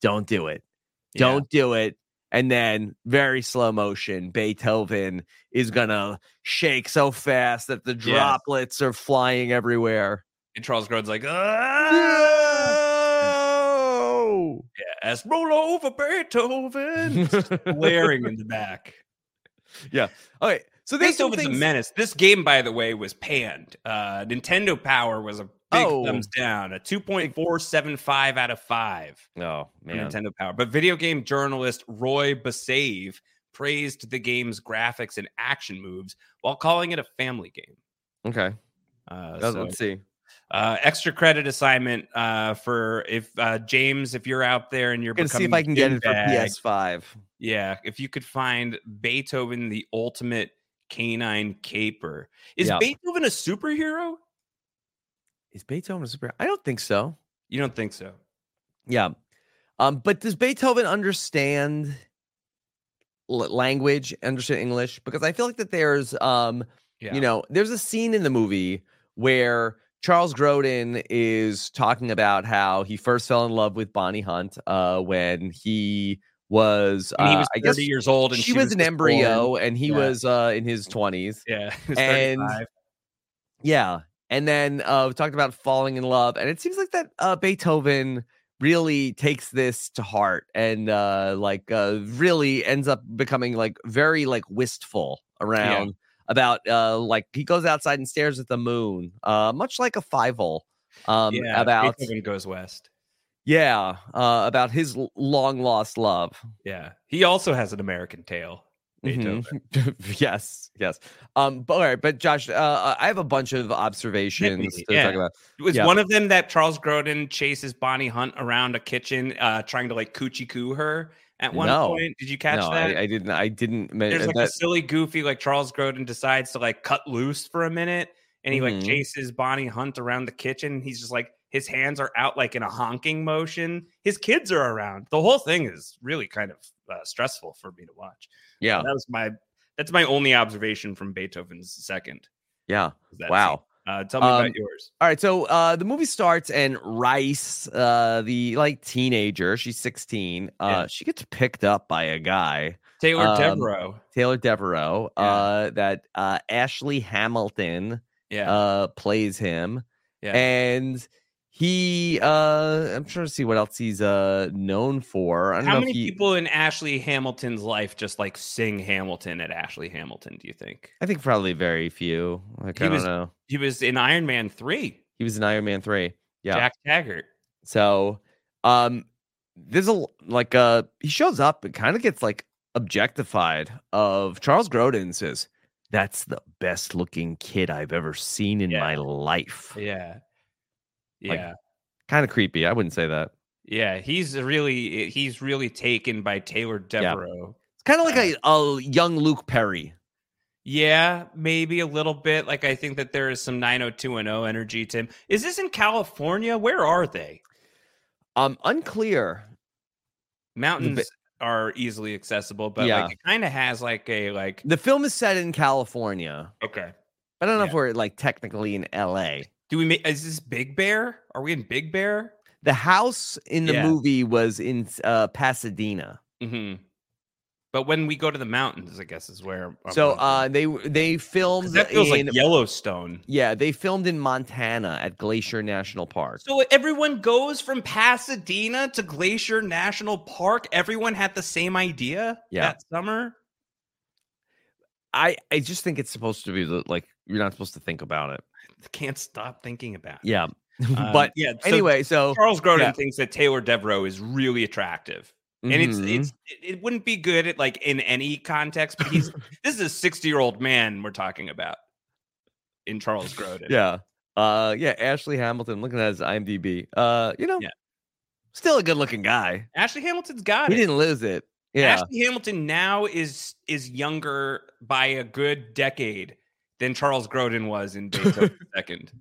don't do it. Yeah. Don't do it. And then very slow motion, Beethoven is going to shake so fast that the droplets yes. are flying everywhere. And Charles Grodin's like, oh, yeah, as roll over Beethoven, blaring in the back. Yeah. Okay. So Beethoven's things... a menace. This game, by the way, was panned. Uh, Nintendo Power was a big oh. thumbs down, a two point four seven five out of five. Oh, man. Nintendo Power. But video game journalist Roy Basave praised the game's graphics and action moves while calling it a family game. Okay. Uh, so, so, let's see. Uh, extra credit assignment uh, for if uh, James, if you're out there and you're going to see if I can get it for P S five. Yeah. If you could find Beethoven, the ultimate canine caper. Is yep. Beethoven a superhero? Is Beethoven a superhero? I don't think so. You don't think so? Yeah. Um, but does Beethoven understand l- language, understand English? Because I feel like that there's, um, yeah. you know, there's a scene in the movie where Charles Grodin is talking about how he first fell in love with Bonnie Hunt uh, when he was, uh, he was I guess, years old, and she, she was, was an embryo, born. and he yeah. was uh, in his twenties. Yeah, and yeah, and then uh, we talked about falling in love, and it seems like that uh, Beethoven really takes this to heart, and uh, like uh, really ends up becoming like very like wistful around yeah. about uh, like he goes outside and stares at the moon, uh, much like a Fievel. Um, yeah, about Beethoven Goes West. Yeah, uh, about his l- long lost love. Yeah, he also has an American Tail. Mm-hmm. yes, yes. Um, but all right, but Josh, uh, I have a bunch of observations to yeah. talk about. Was yeah. one of them that Charles Grodin chases Bonnie Hunt around a kitchen, uh, trying to like coochie coo her at one no. point? Did you catch no, that? I, I didn't. I didn't. There's like that... a silly, goofy, like Charles Grodin decides to like cut loose for a minute, and he mm-hmm. like chases Bonnie Hunt around the kitchen. He's just like. His hands are out like in a honking motion. His kids are around. The whole thing is really kind of uh, stressful for me to watch. Yeah, uh, that was my that's my only observation from Beethoven's Second. Yeah, wow. Uh, tell me um, about yours. All right, so uh, the movie starts and Rice, uh, the like teenager, she's sixteen. Uh, yeah. She gets picked up by a guy, Taylor um, Devereaux. Taylor Devereaux. Yeah. Uh, that uh, Ashley Hamilton. Yeah. Uh, plays him. Yeah. And. He, uh, I'm trying to see what else he's uh known for. I don't How know many if he, people in Ashley Hamilton's life just like sing Hamilton at Ashley Hamilton? Do you think? I think probably very few. Like, he I don't was, know. He was in Iron Man three. He was in Iron Man three. Yeah, Jack Taggart. So, um, there's a like uh he shows up and kind of gets like objectified. Of Charles Grodin says, "That's the best looking kid I've ever seen in yeah. my life." Yeah. Like, yeah, kind of creepy. I wouldn't say that. Yeah, he's really he's really taken by Taylor Devereaux. Yeah. It's kind of like uh, a, a young Luke Perry. Yeah, maybe a little bit. Like I think that there is some nine oh two one oh energy to him. Is this in California? Where are they? Um, unclear. Mountains the, are easily accessible, but yeah. like it kind of has like a like the film is set in California. Okay, but I don't know yeah. if we're like technically in L A. Do we make, is this Big Bear? Are we in Big Bear? The house in the yeah. movie was in uh, Pasadena. Mm-hmm. But when we go to the mountains, I guess is where. I'm so uh, they they filmed. That feels in, like Yellowstone. Yeah, they filmed in Montana at Glacier National Park. So everyone goes from Pasadena to Glacier National Park. Everyone had the same idea yeah. that summer. I I just think it's supposed to be the, like you're not supposed to think about it. Can't stop thinking about it. Yeah. Um, but yeah. So anyway, so Charles Grodin yeah. thinks that Taylor Devereaux is really attractive. And mm-hmm. it's it's it wouldn't be good at like in any context, but he's this is a sixty-year-old man we're talking about in Charles Grodin. Yeah. Uh yeah, Ashley Hamilton, looking at his I M D B. Uh, you know, yeah. still a good-looking guy. Ashley Hamilton's got he it. He didn't lose it. Yeah. Ashley Hamilton now is is younger by a good decade than Charles Grodin was in Beethoven Second.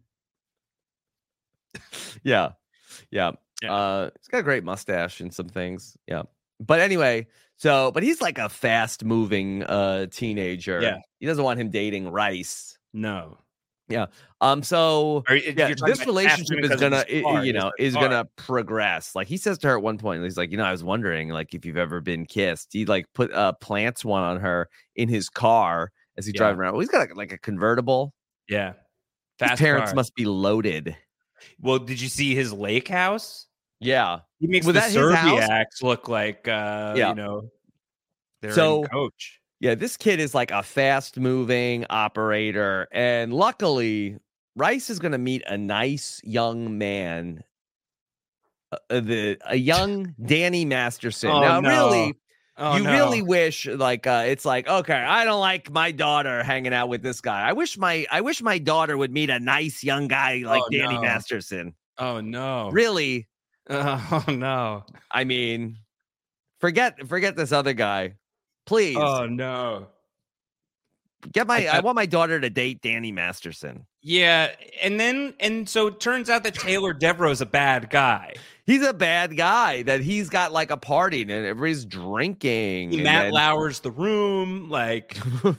Yeah. Yeah. yeah. Uh he's got a great mustache and some things. Yeah. But anyway, so but he's like a fast moving uh teenager. Yeah. He doesn't want him dating Rice. No. Yeah. Um. So Or yeah, you're talking this about relationship Catherine is because of gonna, his i- car, you his know, is car. gonna progress. Like he says to her at one point, he's like, you know, I was wondering, like, if you've ever been kissed. He like put uh plants one on her in his car as he Yeah. drives around. Well, he's got like a convertible. Yeah. His Fast parents car. must be loaded. Well, did you see his lake house? Yeah. He makes Was the that his house? Zerbiaks look like, uh, Yeah. you know, they're So- in coach. Yeah, this kid is like a fast moving operator. And luckily, Rice is going to meet a nice young man, uh, the a young Danny Masterson. Oh, now, no. really, Oh, you no. really wish like uh, it's like, okay, I don't like my daughter hanging out with this guy. I wish my I wish my daughter would meet a nice young guy like Oh, Danny no. Masterson. Oh, no. Really, Oh, no. I mean, forget forget this other guy. Please Oh, no. get my. I- I want my daughter to date Danny Masterson. Yeah, and then and so it turns out that Taylor Devereaux's a bad guy. He's a bad guy. That he's got like a party and everybody's drinking. and Matt then- Lauer's the room, like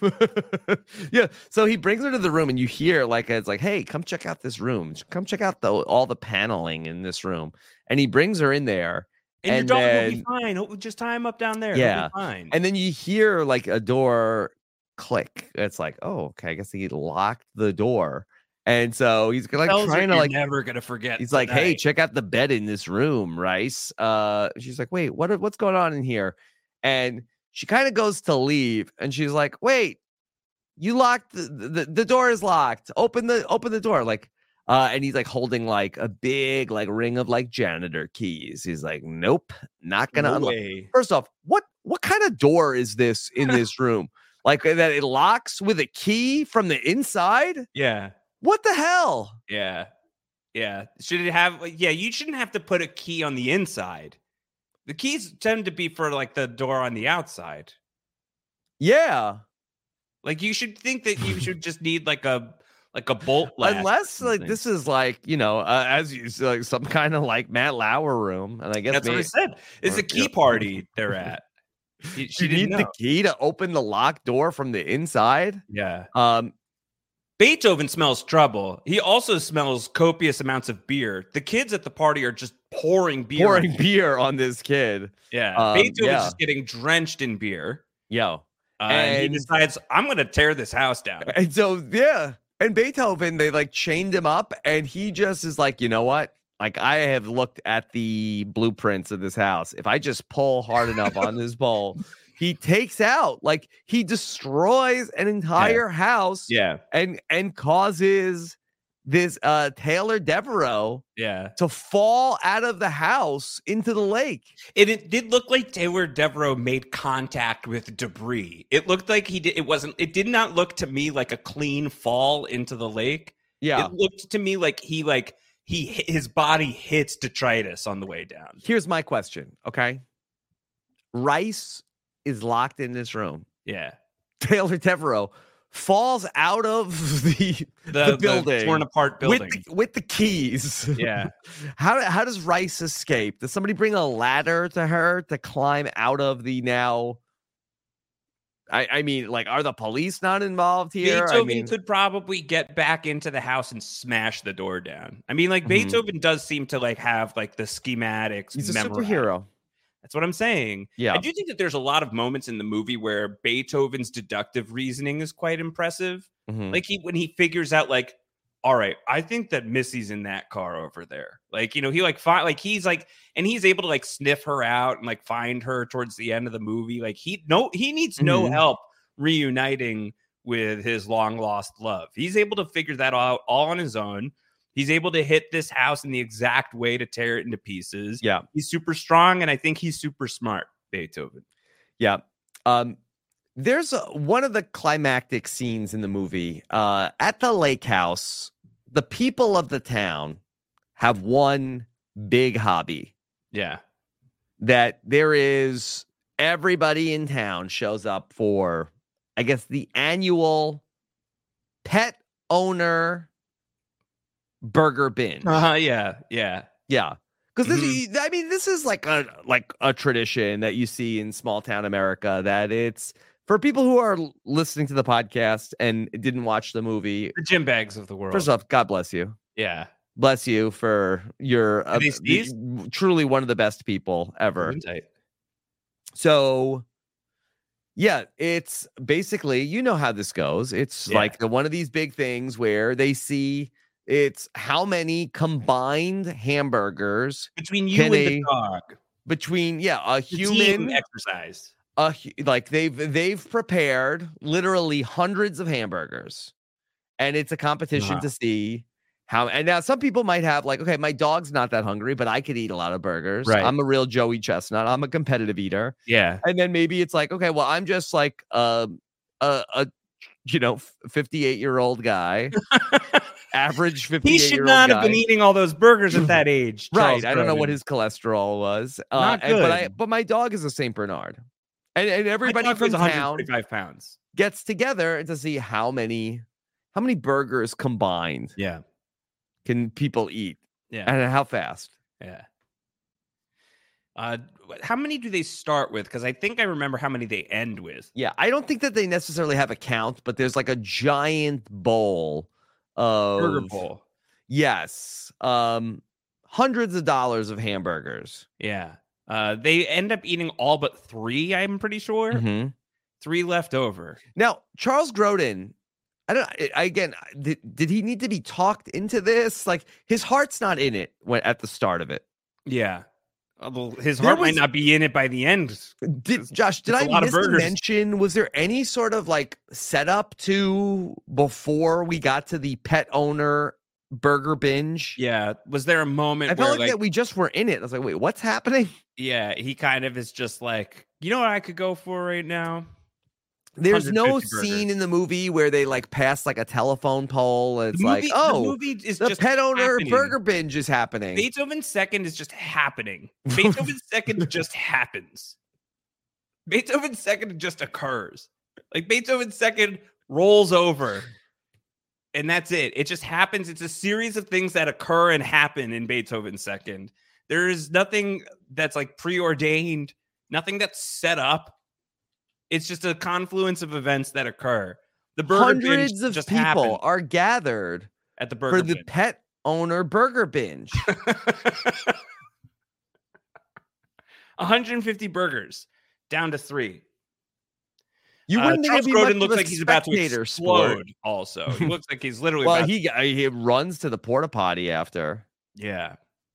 yeah. So he brings her to the room, and you hear like it's like, "Hey, come check out this room. Come check out the all the paneling in this room." And he brings her in there, and, And your dog will then- be fine. He'll just tie him up down there. He'll Yeah. be fine. and then you hear like a door click. It's like, oh, okay. I guess he locked the door, and so he's like Tells her trying to you're like. never gonna forget. He's like, "Hey, tonight. check out the bed in this room, Rice." Uh, she's like, "Wait, what? What's going on in here?" And she kind of goes to leave, and she's like, "Wait, you locked the, the the door is locked. Open the open the door." Like, uh, and he's like holding like a big like ring of like janitor keys. He's like, "Nope, not gonna No unlock." way. First off, what what kind of door is this in this room? Like that it locks with a key from the inside? Yeah, What the hell? yeah, yeah. Should it have? like, Yeah, you shouldn't have to put a key on the inside. The keys tend to be for like the door on the outside. Yeah. Like you should think that you should just need like a like a bolt latch or Unless like something. this is like, you know, uh, as you said, like some kind of like Matt Lauer room, and I guess That's what I may- said. It's or- a key yeah. party they're at. She, she you didn't need know. the key to open the locked door from the inside. Yeah. Um, Beethoven smells trouble. He also smells copious amounts of beer. The kids at the party are just pouring beer. on pouring him. beer on this kid. Yeah. Um, Beethoven's yeah. just getting drenched in beer. Yo, Uh, and he And- decides, I'm going to tear this house down. and so yeah, and Beethoven, they like chained him up, and he just is like, you know what? Like I have looked at the blueprints of this house. If I just pull hard enough on this bowl, he takes out, like he destroys an entire house. Yeah. and and causes this uh Taylor Devereaux Yeah. to fall out of the house into the lake. It, it did look like Taylor Devereaux made contact with debris. It looked like he did. It wasn't, it did not look to me like a clean fall into the lake. Yeah. It looked to me like he, like, he, hit- his body hits detritus on the way down. Here's my question, okay? Rice is locked in this room. Yeah. Taylor Devereaux falls out of the The, the building torn apart building. with the, with the keys. Yeah. how how does Rice escape? Does somebody bring a ladder to her to climb out of the now? I, I mean, like, are the police not involved here? Beethoven I mean, could probably get back into the house and smash the door down. I mean, like Mhm. Beethoven does seem to like have like the schematics. he's a memorized. superhero. That's what I'm saying. Yeah. I do think that there's a lot of moments in the movie where Beethoven's deductive reasoning is quite impressive. Mhm. Like he when he figures out like, all right, I think that Missy's in that car over there. Like, you know, he like find like he's like and he's able to like sniff her out and like find her towards the end of the movie. Like he no he needs no Mhm. help reuniting with his long lost love. He's able to figure that out all on his own. He's able to hit this house in the exact way to tear it into pieces. Yeah. He's super strong, and I think he's super smart, Beethoven. Yeah. Um, there's a, one of the climactic scenes in the movie uh, at the lake house. The people of the town have one big hobby Yeah. that there is everybody in town shows up for, I guess, the annual pet owner burger binge. Uh-huh, yeah. Yeah. Yeah. Because Mhm. I mean, this is like a like a tradition that you see in small town America, that it's for people who are listening to the podcast and didn't watch the movie, the gym bags of the world. First off, God bless you. Yeah. Bless you for your uh, the, truly one of the best people ever. Tight. So, yeah, it's basically, you know how this goes. It's yeah. like the, one of these big things where they see it's how many combined hamburgers between you and a, the dog. Between, yeah, a the human exercise. Uh, like they've they've prepared literally hundreds of hamburgers, and it's a competition wow. to see how. And now some people might have like, okay, my dog's not that hungry, but I could eat a lot of burgers. Right. I'm a real Joey Chestnut. I'm a competitive eater. Yeah. And then maybe it's like, okay, well, I'm just like uh, a a you know fifty-eight year old guy. Average fifty-eight He should year not old have guy. been eating all those burgers at that age. Right. I don't know what his cholesterol was. Uh, not good. And, but I but my dog is a Saint Bernard. And, and everybody from town pounds. gets together to see how many how many burgers combined yeah can people eat. Yeah. And how fast. Yeah. Uh, how many do they start with? Because I think I remember how many they end with. Yeah, I don't think that they necessarily have a count, but there's like a giant bowl of burger bowl. Yes. Um, hundreds of dollars of hamburgers. Yeah. Uh, they end up eating all but three, I'm pretty sure. Mm-hmm. Three left over. Now, Charles Grodin, I don't I, again, did, did he need to be talked into this? Like, his heart's not in it when, at the start of it. Yeah. Well, his heart was, might not be in it by the end. Did Josh, did I miss to mention, was there any sort of like setup to before we got to the pet owner burger binge? Yeah. Was there a moment I where felt like, like that we just were in it? I was like, wait, what's happening? Yeah, he kind of is just like, you know what I could go for right now? There's no burgers. scene in the movie where they like pass like a telephone pole and it's the movie, like, oh, the, movie is the just pet owner happening. burger binge is happening. Beethoven's Second is just happening. Beethoven's Second just happens. Beethoven's Second just occurs. Like Beethoven's Second rolls over. And that's it. It just happens. It's a series of things that occur and happen in Beethoven's Second. There is nothing that's like preordained, nothing that's set up. It's just a confluence of events that occur. The burger Hundreds of just people happened are gathered at the burger for the binge. pet owner burger binge. one hundred fifty burgers down to three. You Uh, wouldn't think Charles it'd be Grodin much looks of a like he's about to spectator explode. sport. Also, he looks like he's literally. Well, about he to... he runs to the porta potty after. Yeah.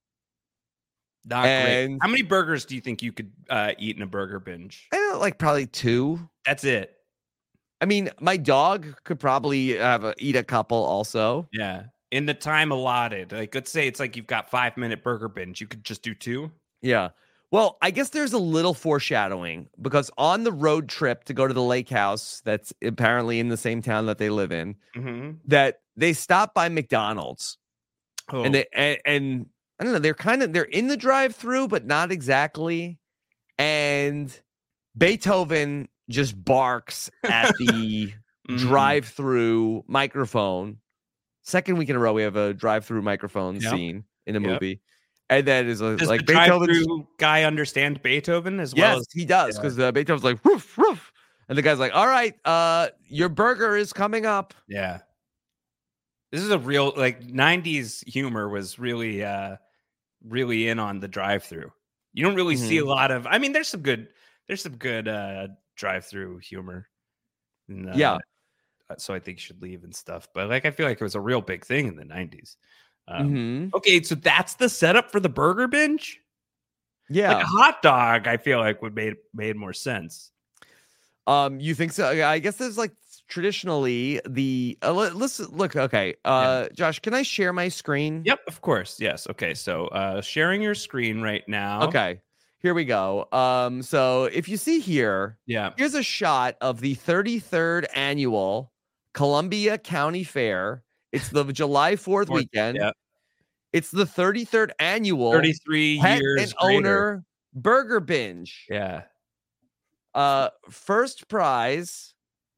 Not and great. How many burgers do you think you could uh, eat in a burger binge? I don't know, like probably two. That's it. I mean, my dog could probably have a, eat a couple also. Yeah. In the time allotted. Like, let's say it's like you've got five minute burger binge. You could just do two. Yeah. Well, I guess there's a little foreshadowing because on the road trip to go to the lake house that's apparently in the same town that they live in, mm-hmm. that they stop by McDonald's. Oh. And they and, and I don't know, they're kind of they're in the drive-through, but not exactly. And Beethoven just barks at the mm. drive-through microphone. Second week in a row, we have a drive-through microphone yep. scene in a yep. movie. And then is does like the Beethoven's guy understand Beethoven as yes, well? Yes, he does, because yeah. uh, Beethoven's like roof, roof. And the guy's like, all right, uh, your burger is coming up. Yeah. This is a real like nineties humor was really uh really in on the drive-through. You don't really mm-hmm. see a lot of I mean there's some good there's some good uh drive-through humor. And, uh, yeah. So I think you should leave and stuff. But like I feel like it was a real big thing in the nineties. Um, mm-hmm. Okay, so that's the setup for the burger binge? Yeah. Like a hot dog, I feel like would made made more sense. Um, you think so? I guess there's like traditionally the uh, let's look. Okay, uh, yeah. Josh, can I share my screen? Yep, of course. Yes. Okay, so uh, sharing your screen right now. Okay, here we go. Um, so if you see here, yeah, here's a shot of the thirty-third annual Columbia County Fair. It's the July fourth weekend. Yeah. It's the thirty-third annual thirty-three pet years and greater. owner burger binge. Yeah. Uh, first prize.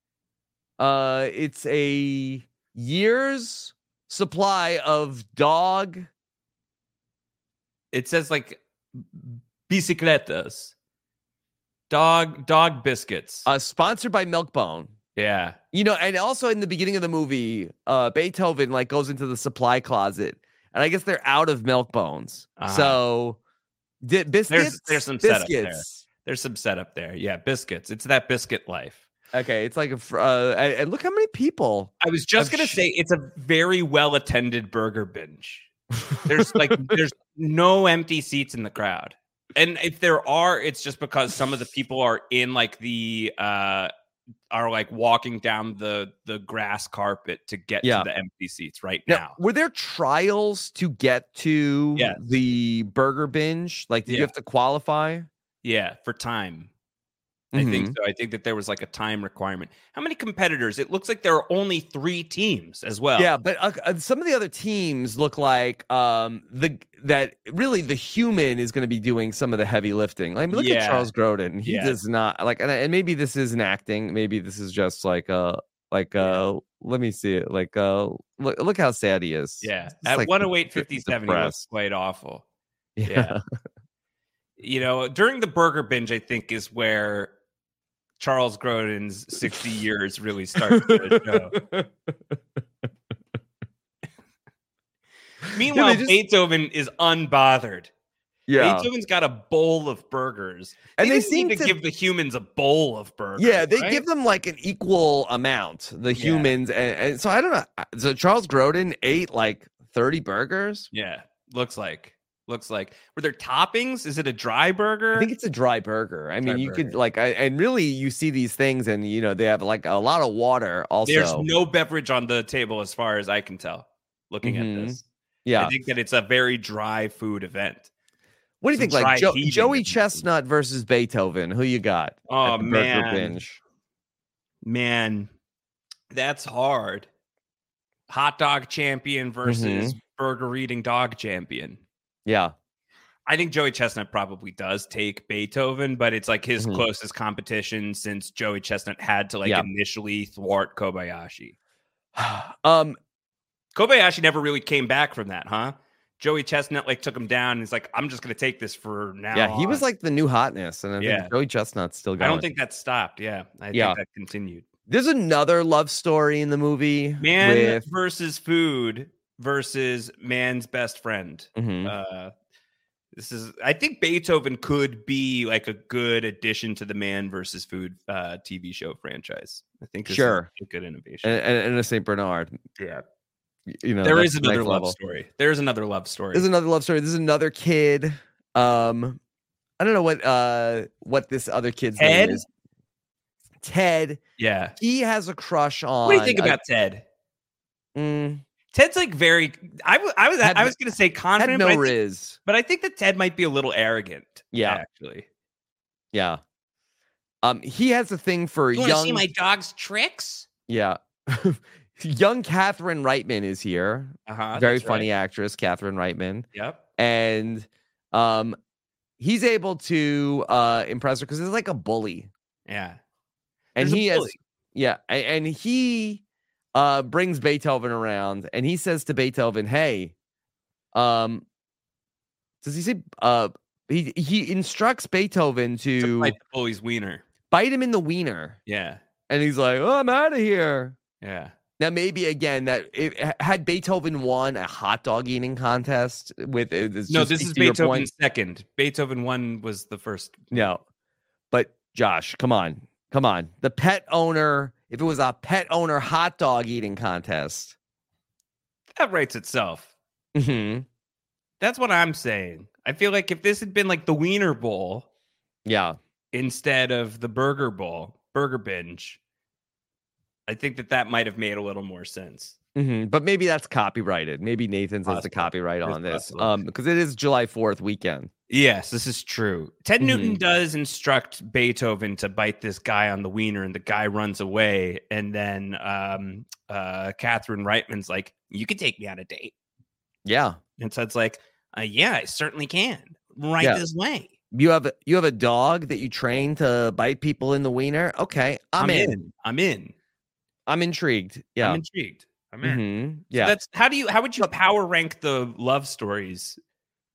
Uh, it's a year's supply of dog. It says like bicicletas. Dog dog biscuits. Uh, sponsored by Milk-Bone. Yeah. You know, and also in the beginning of the movie, uh, Beethoven like goes into the supply closet, and I guess they're out of Milk-Bones. Uh-huh. So, did biscuits? There's there's some biscuits. setup there. There's some setup there. Yeah, biscuits. It's that biscuit life. Okay, it's like a fr- uh, and and look how many people. I was just have gonna sh- say it's a very well attended burger binge. There's like there's no empty seats in the crowd, and if there are, it's just because some of the people are in like the uh are like walking down the the grass carpet to get Yeah. to the empty seats right Now, now. were there trials to get to Yes. the burger binge? Like, did you Yeah. have to qualify? Yeah, for time. I think so. I think that there was like a time requirement. How many competitors? It looks like there are only three teams as well. Yeah, but uh, uh, some of the other teams look like um the that really the human is going to be doing some of the heavy lifting. Like, look Yeah. at Charles Grodin. He Yeah. does not like, and, and maybe this isn't acting. Maybe this is just like uh like uh let me see it. Like uh look look how sad he is. Yeah. It's At like one oh eight fifty-seven, he looks depressed. quite awful. Yeah. Yeah. You know, during the burger binge, I think is where Charles Grodin's sixty years really starts to show. Meanwhile, Yeah, they just- Beethoven is unbothered. Yeah. Beethoven's got a bowl of burgers. And they, they didn't seem need to, to- give the humans a bowl of burgers. Yeah, they right? give them like an equal amount, the Yeah. humans, and, and so I don't know. So Charles Grodin ate like thirty burgers. Yeah, looks like. Looks like. Were there toppings? Is it a dry burger? I think it's a dry burger. I mean, Dry you could burger. like, I, and really, you see these things, and you know they have like a lot of water. Also, There's no beverage on the table as far as I can tell, looking Mhm. at this. yeah. I think that it's a very dry food event. What do you some think? Like dry Jo- heaving Joey of- Chestnut versus Beethoven. Who you got? Oh, at the burger man. binge? Man, that's hard. Hot dog champion versus Mm-hmm. burger eating dog champion. Yeah, I think Joey Chestnut probably does take Beethoven, but it's like his Mhm. closest competition since Joey Chestnut had to like Yeah. initially thwart Kobayashi. um, Kobayashi never really came back from that, huh? Joey Chestnut like took him down and he's like, I'm just gonna take this for now. yeah. He was on." like the new hotness, and I Yeah. think Joey Chestnut's still I going. don't think that stopped. Yeah. I Yeah. think that continued. There's another love story in the movie. Man with, versus food versus man's best friend. Mhm. Uh this is I think Beethoven could be like a good addition to the Man versus Food uh T V show franchise. I think this Sure. is a good innovation. and, and, and a Saint Bernard. yeah. You know, There that's is the another next love level. story. There's another love story. There's another love story. There's another kid. Um, I don't know what uh what this other kid's Ted? name is. Ted. yeah. He has a crush on. What do you think a- about Ted? Mm, Ted's like very I was I was Had I no- was gonna say had confident, no but, I think, riz. but I think that Ted might be a little arrogant. Yeah. Actually. Yeah. Um, he has a thing for young. dog's tricks? Yeah. Young Catherine Reitman is here. Uh-huh. Very that's right. funny actress, Catherine Reitman. Yep. And um he's able to uh impress her because he's like a bully. Yeah. And There's a he has bully. yeah, a- and he uh brings Beethoven around and he says to Beethoven, "Hey, um does he say uh he he instructs Beethoven To to bite the bully's wiener. bite him in the wiener." Yeah. And he's like, "Oh, I'm out of here." Yeah. Now, maybe again that if, had Beethoven won a hot dog eating contest with it, it's No, just this speaks is to your Beethoven's point. second. Beethoven one was the first. No, but Josh, come on, come on. The pet owner, if it was a pet owner hot dog eating contest, That writes itself. hmm That's what I'm saying. I feel like if this had been like the Wiener Bowl yeah, instead of the Burger Bowl, Burger Binge, I think that that might have made a little more sense. hmm but maybe that's copyrighted. Maybe Nathan's has the Possible. copyright There's on this, possibility. um, because it is July fourth weekend. Yes, this is true. Ted Newton Mhm. does instruct Beethoven to bite this guy on the wiener, and the guy runs away. And then um, uh, Catherine Reitman's like, "You can take me on a date." Yeah, And so it's like, uh, "Yeah, I certainly can. Right Yeah. this way. you have a, you have a dog that you train to bite people in the wiener. Okay, I'm, I'm in. in. I'm in. I'm intrigued. Yeah, I'm intrigued. I'm in." Mhm. So yeah. that's how do you how would you power rank the love stories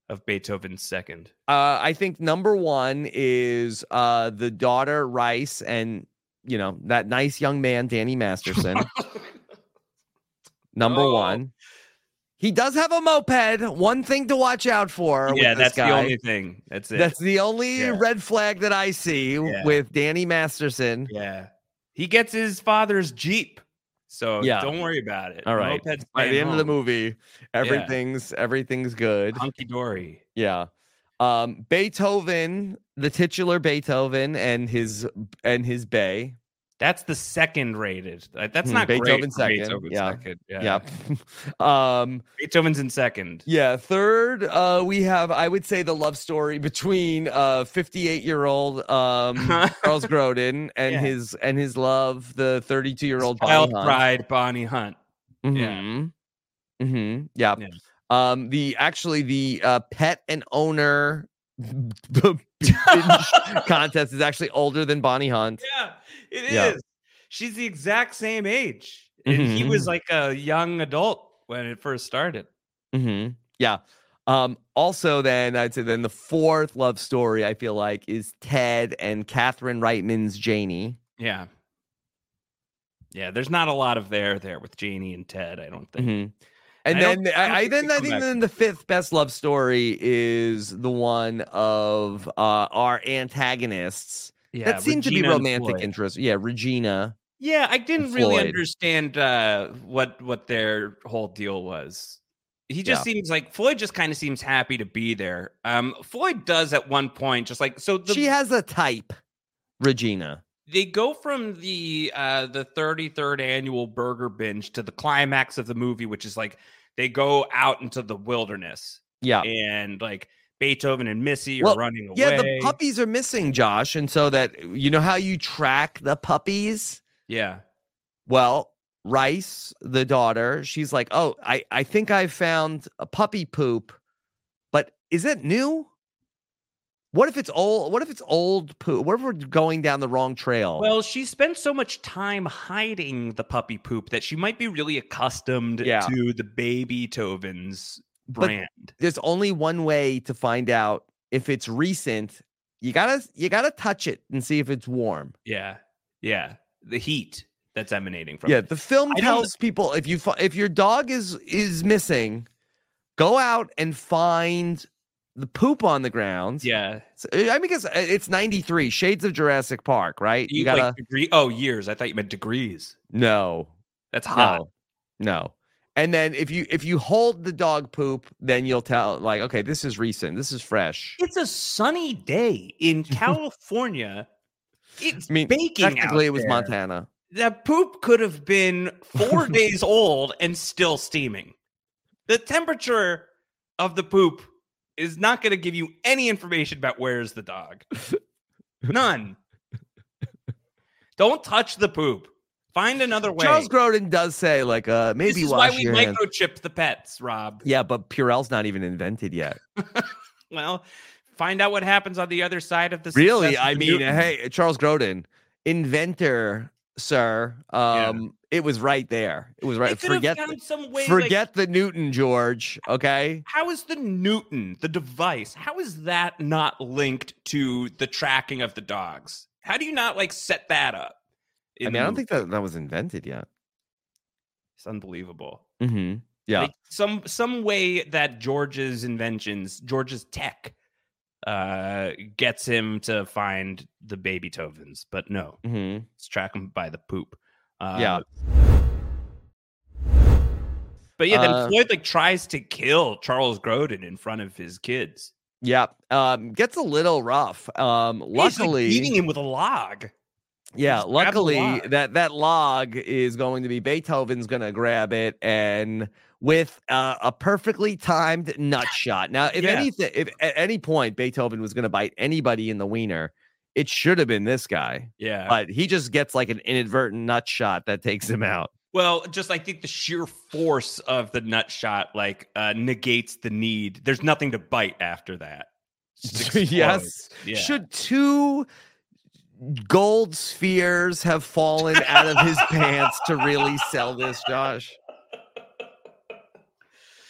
of Beethoven's second? Uh, I think number one is uh, the daughter Rice and, you know, that nice young man, Danny Masterson. Number Oh. one. He does have a moped. One thing to watch out for. Yeah, with this that's guy. the only thing. That's it. That's the only Yeah. red flag that I see Yeah. with Danny Masterson. Yeah. He gets his father's Jeep. So Yeah. don't worry about it. All right. Moped's By the staying end of the home. movie, everything's everything's good. Hunky dory. Yeah. Um, Beethoven, the titular Beethoven, and his and his bay. That's the second rated. Uh, That's Hmm, not Beethoven great. for second. Beethoven Yeah. second. Yeah. Yeah. um, Beethoven's in second. yeah. Third, uh, we have, I would say, the love story between uh fifty-eight-year-old um Charles Grodin and Yeah. his and his love, the thirty-two-year-old Child Bonnie Hunt. bride Bonnie Hunt. Mhm. Mhm. Yeah. Yeah. Um, the actually the uh pet and owner contest is actually older than Bonnie Hunt. Yeah, it is. Yeah. She's the exact same age. And he was Mhm. like a young adult when it first started. Mm-hmm. Yeah. Um, also, then I'd say then the fourth love story I feel like is Ted and Catherine Reitman's Janie. Yeah. Yeah, there's not a lot of there there with Janie and Ted, I don't think. Mm-hmm. And I don't- then I don't I, I think then they I come think back then from the fifth best love story is the one of uh our antagonists Yeah, that seemed to be Regina and romantic Floyd. interest. Yeah, Regina. Yeah, I didn't really Floyd. understand uh, what what their whole deal was. He just seems like Floyd just kind of seems happy to be there. Um, Floyd does at one point, just like so. The, She has a type, Regina. they go from the uh, the thirty-third annual burger binge to the climax of the movie, which is like they go out into the wilderness Yeah. and like Beethoven and Missy are Well, running away. Yeah, the puppies are missing, Josh. And so that, you know how you track the puppies? Yeah. Well, Rice, the daughter, she's like, oh, I, I think I found a puppy poop, but is it new? What if it's old? What if it's old poop? What if we're going down the wrong trail? Well, she spent so much time hiding the puppy poop that she might be really accustomed Yeah. to the baby Tovens But brand. there's only one way to find out if it's recent. You gotta you gotta touch it and see if it's warm. Yeah. Yeah. The heat that's emanating from Yeah, it. the film I don't- tells people if you fi- if your dog is is missing, go out and find the poop on the ground. Yeah. So, I mean, because it's ninety-three Shades of Jurassic Park, right? You, You gotta like degree oh years. I thought you meant degrees. no, That's hot. no, no. And then if you if you hold the dog poop, then you'll tell like, okay, this is recent, this is fresh. It's a sunny day in California. It's I mean, baking technically out it was there. Montana. That poop could have been four days old and still steaming. The temperature of the poop is not going to give you any information about where's the dog. None. Don't touch the poop. Find another way. Charles Grodin does say like, uh, maybe this is wash why we your hands. microchip the pets, Rob. Yeah, but Purell's not even invented yet. Well, find out what happens on the other side of the Really? success of I the mean, Newton. hey, Charles Grodin, inventor, sir. Um, it was right there. It was They right. could have Forget, found some way, like, forget the Newton, George. Okay. how is the Newton, the device, how is that not linked to the tracking of the dogs? How do you not like set that up? I in mean, I the don't movie? think that that was invented yet. It's unbelievable. Mm-hmm. Yeah. Like some some way that George's inventions, George's tech, uh, gets him to find the baby Tovens, but no, mm-hmm. let's track him by the poop. Uh, Yeah. But yeah, then Uh, Floyd like tries to kill Charles Grodin in front of his kids. Yeah. Um, gets a little rough. Um, He's like luckily, beating him with a log. yeah, just grab the luckily log. that that log is going to be Beethoven's going to grab it and with uh, a perfectly timed nut shot. Now, if Yeah. anything, if at any point Beethoven was going to bite anybody in the wiener, it should have been this guy. Yeah. But he just gets like an inadvertent nut shot that takes him out. Well, just I think the sheer force of the nut shot like uh, negates the need. There's nothing to bite after that. It just explodes. Yes. Yeah. Should two gold spheres have fallen out of his pants to really sell this, Josh?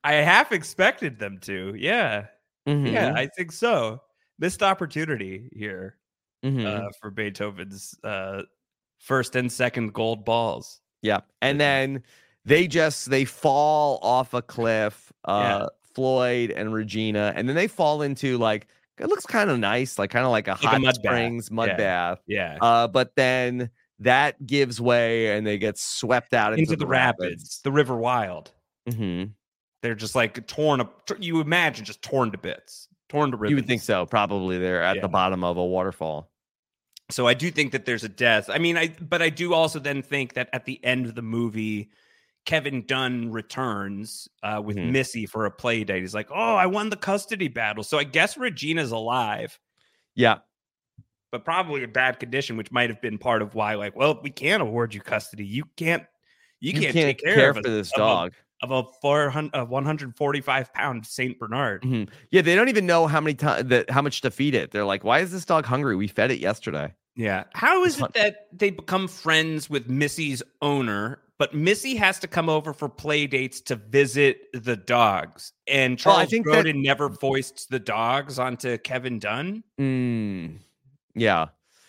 I half expected them to. Yeah. Mm-hmm. Yeah, I think so. Missed opportunity here Mm-hmm. uh, for Beethoven's uh, first and second gold balls. Yeah. And then they just they fall off a cliff, uh, Yeah. Floyd and Regina, and then they fall into like it looks kind of nice, like kind of like a Like a hot mud bath. springs mud Yeah. bath. Yeah. Uh, but then that gives way and they get swept out into, Into the, the rapids. rapids. the River Wild. Mm-hmm. They're just like torn up. You imagine just torn to bits, torn to ribbons. You would think so. Probably they're at Yeah. the bottom of a waterfall. So I do think that there's a death. I mean, I but I do also then think that at the end of the movie, Kevin Dunn returns uh, with Mhm. Missy for a play date. He's like, "Oh, I won the custody battle." So I guess Regina's alive, Yeah. but probably in bad condition, which might have been part of why, like, well, we can't award you custody. You can't, you, You can't, can't take care, care of a, for this of a- dog. of a four hundred, a one hundred forty-five pound Saint Bernard. Mhm. Yeah, they don't even know how many times that how much to feed it. They're like, "Why is this dog hungry? We fed it yesterday." Yeah. How is It's it that they become friends with Missy's owner, but Missy has to come over for play dates to visit the dogs? And Well, I Charles think that- Grodin never foists the dogs onto Kevin Dunn? Mm, yeah.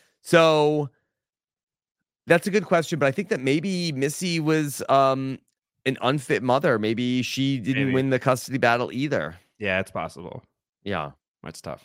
So that's a good question, but I think that maybe Missy was um an unfit mother. Maybe she didn't Maybe. win the custody battle either. Yeah, it's possible. Yeah. That's tough.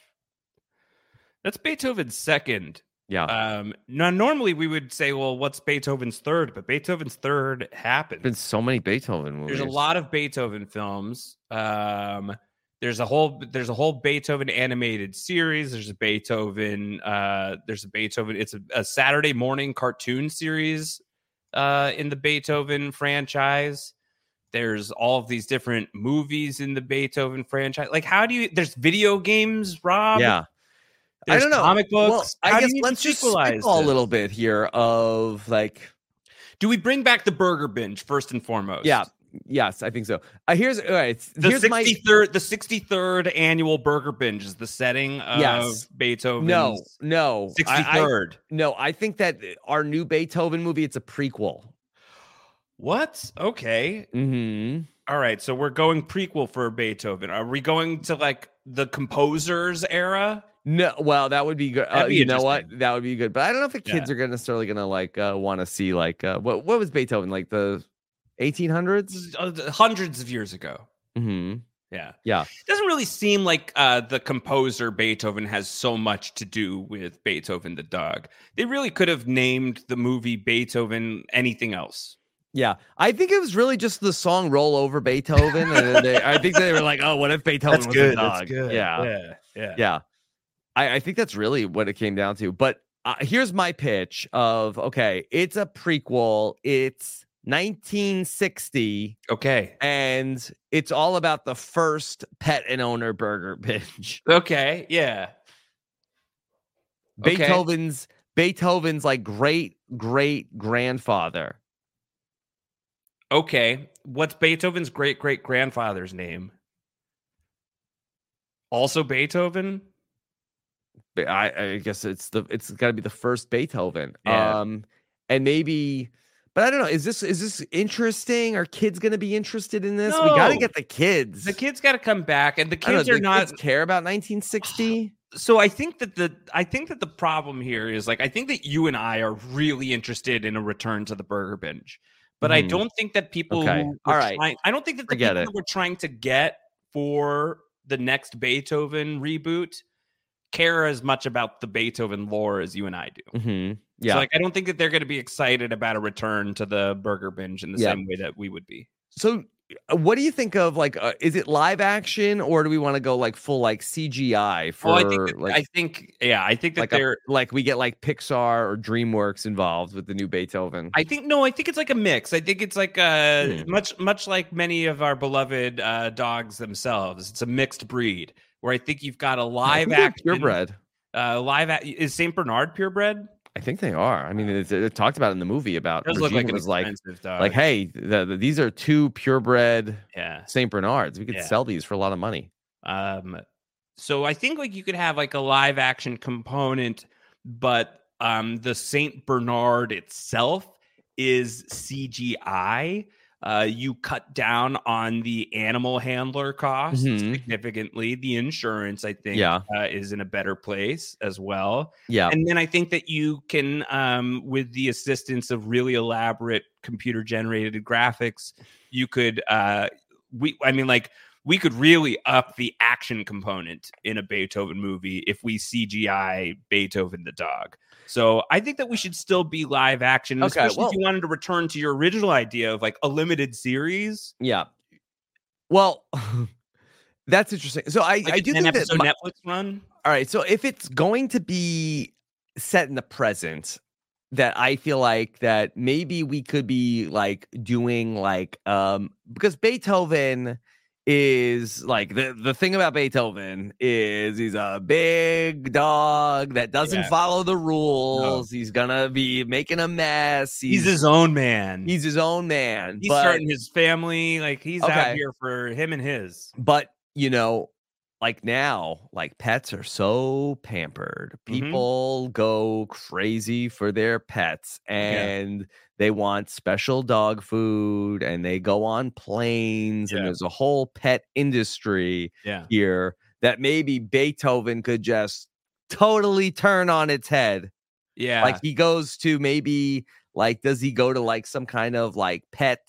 That's Beethoven's second. Yeah. Um, now, normally we would say, well, what's Beethoven's third? But Beethoven's third happened. There's been so many Beethoven movies. There's a lot of Beethoven films. Um, there's a whole there's a whole Beethoven animated series. There's a Beethoven. Uh, there's a Beethoven. It's a, a Saturday morning cartoon series uh, in the Beethoven franchise. There's all of these different movies in the Beethoven franchise. Like, how do you? There's video games, Rob. Yeah. There's I don't know. comic books. Well, How I do guess you let's just sequelize spitball a this? little bit here of like, Do we bring back the Burger Binge first and foremost? yeah, yes, I think so. Uh, here's all right. The Here's my sixty-third, the sixty-third annual Burger Binge is the setting of Yes. Beethoven's no, no, I- I- sixty-third. no. I think that our new Beethoven movie, it's a prequel. What? Okay. Mm-hmm. All right. So we're going prequel for Beethoven. Are we going to like the composer's era? No, well, that would be good. Uh, That'd be you know what? interesting. That would be good. But I don't know if the kids Yeah. are gonna necessarily gonna like uh, want to see like uh, what what was Beethoven like the eighteen hundreds? Uh, Hundreds of years ago. Mm-hmm. Yeah. Yeah. Doesn't really seem like uh, the composer Beethoven has so much to do with Beethoven the dog. They really could have named the movie Beethoven anything else. Yeah, I think it was really just the song "Roll Over Beethoven," and then they, I think they were like, "Oh, what if Beethoven was a dog?" Yeah, Yeah. Yeah. yeah. I, I think that's really what it came down to. But uh, here's my pitch: of okay, it's a prequel. It's nineteen sixty, Okay. and it's all about the first pet and owner burger binge. Okay. Yeah. Okay. Beethoven's Beethoven's like great great grandfather. Okay. What's Beethoven's great great grandfather's name? Also Beethoven? I, I guess it's the it's got to be the first Beethoven. Yeah. Um, and maybe, but I don't know. Is this is this interesting? Are kids going to be interested in this? We got to No. get the kids. The kids got to come back, and the I don't know, kids are do not. kids care about nineteen sixty. So I think that the I think that the problem here is like I think that you and I are really interested in a return to the Burger Binge, but I Mhm. don't think that people Okay. who were All right. trying, I don't think that the Forget people it. that we're trying to get for the next Beethoven reboot care as much about the Beethoven lore as you and I do. Mm-hmm. Yeah. So like I don't think that they're going to be excited about a return to the Burger Binge in the Yeah. same way that we would be. So, uh, what do you think of like? Uh, is it live action or do we want to go like full like C G I for Oh, I think that, like I think yeah, I think that like a- they're like we get like Pixar or DreamWorks involved with the new Beethoven? I think no, I think it's like a mix. I think it's like uh Hmm. much much like many of our beloved uh dogs themselves. It's a mixed breed where I think you've got a live Who did action purebred. uh live a- is Saint Bernard purebred? I think they are. I mean, it's, it talked about in the movie about It does look Regina like an was like, expensive dog. like, hey, the, the, these are two purebred yeah. Saint Bernards. We could Yeah. sell these for a lot of money. Um so I think like you could have like a live action component, but um the Saint Bernard itself is C G I. Uh, you cut down on the animal handler costs Mhm. significantly. The insurance, I think, Yeah. uh, is in a better place as well. Yeah. And then I think that you can, um, with the assistance of really elaborate computer generated graphics, you could, uh, we, I mean, like, we could really up the action component in a Beethoven movie if we C G I Beethoven the dog. So I think that we should still be live action, Okay, especially well- if you wanted to return to your original idea of like a limited series, Yeah. Well, that's interesting. So I, like I a do ten think that episode my- Netflix run. all right. So if it's going to be set in the present, that I feel like that maybe we could be like doing like um because Beethoven is like the the thing about Beethoven is he's a big dog that doesn't Yeah. follow the rules. He's gonna be making a mess. He's his own man. he's his own man. He's but, starting his family. Like he's out Okay. here for him and his. but you know, like now, like pets are so pampered. Mhm. People go crazy for their pets and they want special dog food and they go on planes and Yeah. there's a whole pet industry Yeah. here that maybe Beethoven could just totally turn on its head. Yeah. Like he goes to maybe like does he go to like some kind of like pet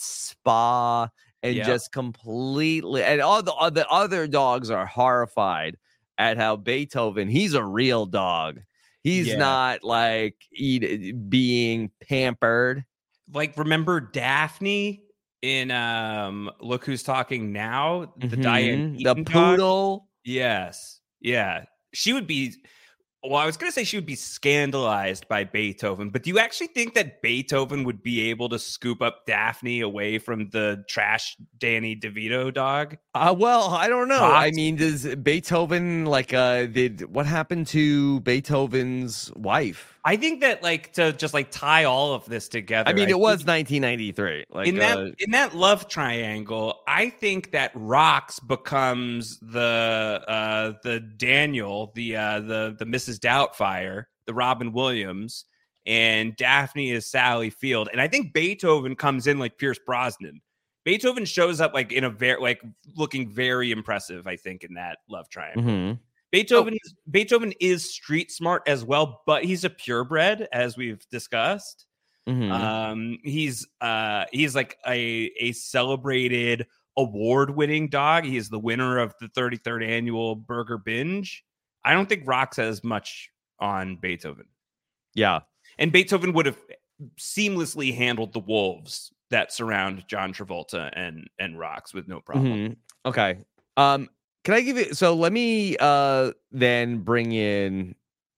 spa and Yep. just completely and all the, all the other dogs are horrified at how Beethoven, he's a real dog. He's Yeah. not like eat, being pampered. like remember Daphne in um Look Who's Talking Now, the Diane Mhm. the Keaton dog? poodle. Yes. Yeah. She would be well, I was going to say she would be scandalized by Beethoven, but do you actually think that Beethoven would be able to scoop up Daphne away from the trash Danny DeVito dog? Uh, well, I don't know. I Fox? mean, does Beethoven like uh did what happened to Beethoven's wife? I think that like to just like tie all of this together. I mean, it think was nineteen ninety-three. Like in that uh, in that love triangle, I think that Rox becomes the uh the Daniel, the uh the the Missus Doubtfire, the Robin Williams, and Daphne is Sally Field. And I think Beethoven comes in like Pierce Brosnan. Beethoven shows up like in a very like looking very impressive, I think, in that love triangle. mhm. Beethoven is Beethoven is street smart as well, but he's a purebred, as we've discussed. Mhm. Um, he's uh he's like a a celebrated award-winning dog. He is the winner of the thirty-third annual Burger Binge. I don't think Rox has much on Beethoven. Yeah. And Beethoven would have seamlessly handled the wolves that surround John Travolta and and Rox with no problem. Mhm. Okay. Um, can I give it? So let me uh then bring in.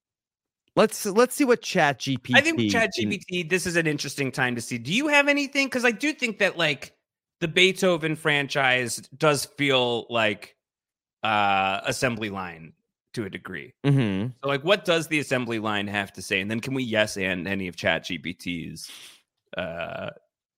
Let's let's see what Chat G P T. I think Chat G P T, this is an interesting time to see. Do you have anything? Because I do think that like the Beethoven franchise does feel like uh assembly line to a degree. Mhm. So like what does the assembly line have to say? And then can we yes and any of Chat G P T's uh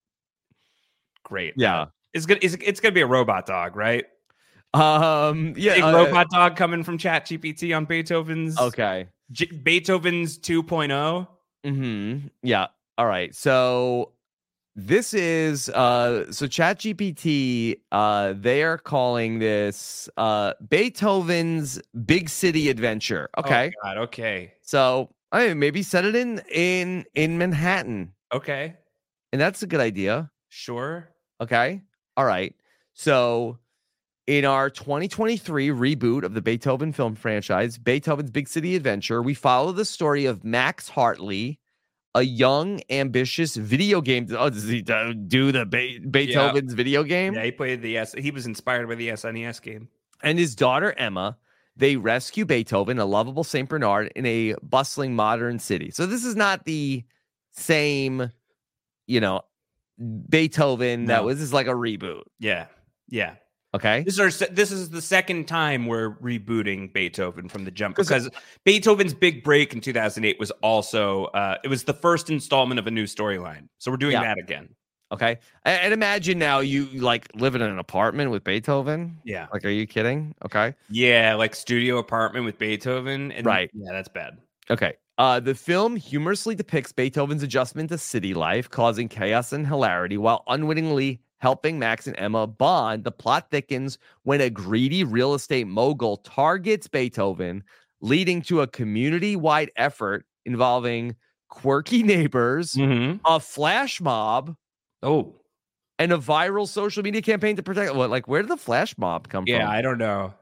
great. Yeah. It's gonna it's, it's gonna be a robot dog, right? Um. Yeah. Big uh, robot dog coming from Chat G P T on Beethoven's Okay. J- Beethoven's two point oh. Mm-hmm. Yeah. All right. So this is uh so Chat G P T, uh they are calling this uh Beethoven's Big City Adventure. Okay. Oh, God, okay. So I mean, maybe set it in in in Manhattan. Okay. And that's a good idea. Sure. Okay. All right. So in our twenty twenty-three reboot of the Beethoven film franchise, Beethoven's Big City Adventure, we follow the story of Max Hartley, a young, ambitious video game. Oh, does he do do the Be- Beethoven's video game? Yeah, he played the S. He was inspired by the S N E S game. And his daughter, Emma. They rescue Beethoven, a lovable Saint Bernard, in a bustling modern city. So this is not the same, you know, Beethoven that No. was. This is like a reboot. Yeah, yeah. Okay. This is our, se- this is the second time we're rebooting Beethoven from the jump 'Cause- because Beethoven's big break in two thousand eight was also uh, it was the first installment of a new storyline. So we're doing Yeah. that again. Okay. And, and imagine now you like live in an apartment with Beethoven. Yeah, Like, are you kidding? Okay. yeah, like studio apartment with Beethoven. And Right. Yeah, that's bad. Okay. Uh, the film humorously depicts Beethoven's adjustment to city life, causing chaos and hilarity while unwittingly helping Max and Emma bond. The plot thickens when a greedy real estate mogul targets Beethoven, leading to a community-wide effort involving quirky neighbors, Mm-hmm. a flash mob, Oh, and a viral social media campaign to protect. What, like, where did the flash mob come yeah, from? I don't know.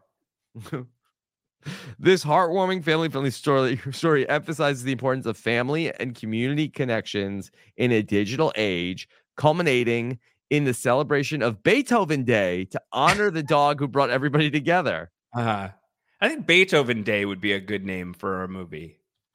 This heartwarming, family-friendly story, story emphasizes the importance of family and community connections in a digital age, culminating in the celebration of Beethoven Day to honor the dog who brought everybody together. Uh-huh. I think Beethoven Day would be a good name for a movie.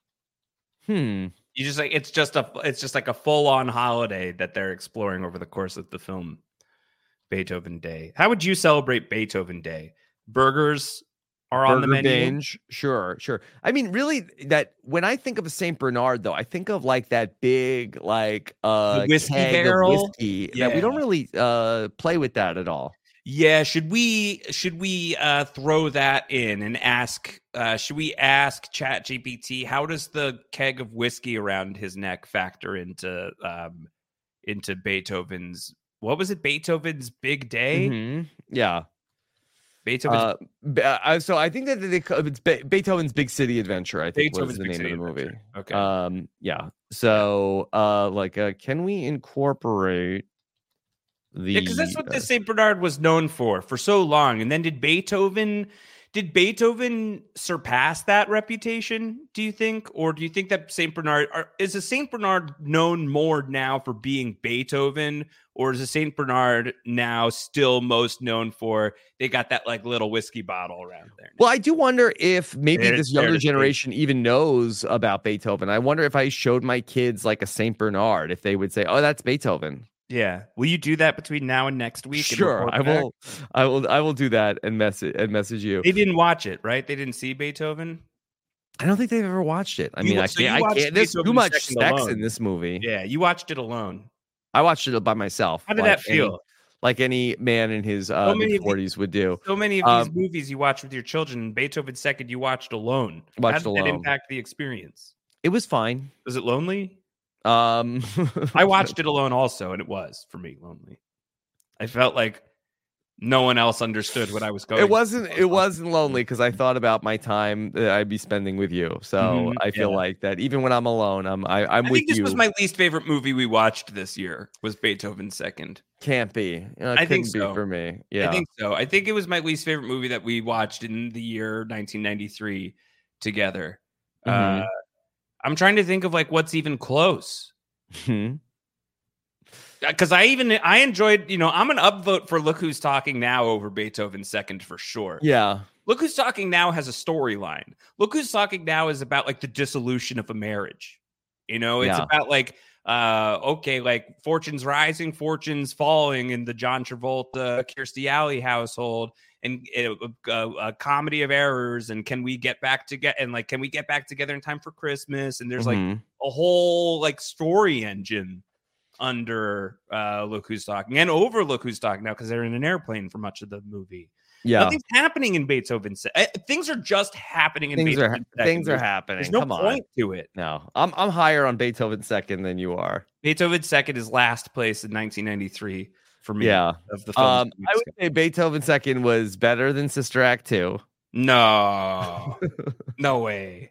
Hmm. You just like it's just a it's just like a full-on holiday that they're exploring over the course of the film. Beethoven Day. How would you celebrate Beethoven Day? Burgers are on the Burger menu. binge. Sure, sure. I mean, really, that when I think of a Saint Bernard, though, I think of like that big, like uh The whiskey keg barrel? of whiskey that we don't Yeah. really uh play with that at all. Yeah, should we should we uh, throw that in and ask? Uh, should we ask ChatGPT how does the keg of whiskey around his neck factor into um, into Beethoven's? What was it? Beethoven's Big Day. Mhm. Yeah. Beethoven's Uh, b- uh, so I think that they, it's Be- Beethoven's Big City Adventure. I think Beethoven's was the Big name City of the movie. Adventure. Okay. Um, yeah. So, uh, like, uh, can we incorporate the? Yeah, because that's what uh, the Saint Bernard was known for for so long. And then did Beethoven did Beethoven surpass that reputation, do you think? Or do you think that Saint Bernard are, is a Saint Bernard known more now for being Beethoven, or is a Saint Bernard now still most known for they got that like little whiskey bottle around there? Well, I do wonder if maybe There- this there younger it is. generation even knows about Beethoven. I wonder if I showed my kids like a Saint Bernard, if they would say, "Oh, that's Beethoven." Yeah. Will you do that between now and next week? and Sure, report I back? will. I will. I will do that and message and message you. They didn't watch it, right? They didn't see Beethoven. I don't think they've ever watched it. I You mean, wa- I so you can't. I watched can't. There's too Beethoven much Second sex alone. in this movie. Yeah, you watched it alone. I watched it by myself. How did like that feel? Any, like any man in his uh, many of mid the- forties would do. So many of Um, these movies you watch with your children, Beethoven Second, you watched alone. Watched How did that alone. impact the experience? It was fine. Was it lonely? Um, I watched it alone also, and it was for me lonely. I felt like no one else understood what I was going. It wasn't. It wasn't lonely because I thought about my time that I'd be spending with you. So Mhm, I feel yeah. like that even when I'm alone, I'm I, I'm I with think this you. was my least favorite movie we watched this year. Was Beethoven Second? Can't be. Uh, I think couldn't be so. for me. Yeah. I think so. I think it was my least favorite movie that we watched in the year nineteen ninety-three together. Mhm. Uh, I'm trying to think of like what's even close. Mhm. Because I even I enjoyed, you know, I'm an upvote for Look Who's Talking Now over Beethoven Second for sure. Yeah. Look Who's Talking Now has a storyline. Look Who's Talking Now is about like the dissolution of a marriage. You know, it's Yeah. about like uh okay, like fortunes rising, fortunes falling in the John Travolta, Kirstie Alley household, and uh, uh, a comedy of errors. And can we get back together? And like, can we get back together in time for Christmas? And there's like Mhm. a whole like story engine under uh Look Who's Talking and over Look Who's Talking Now because they're in an airplane for much of the movie. Yeah. Nothing's happening in Beethoven. Se- uh, things are just happening in Things are Beethoven. ha- things are happening. There's no Come on. point to it. No, I'm I'm higher on Beethoven Second than you are. Beethoven Second is last place in nineteen ninety-three for me. Yeah. Of the films Um, we I would discussed. say Beethoven Second was better than Sister Act Two. No, no way.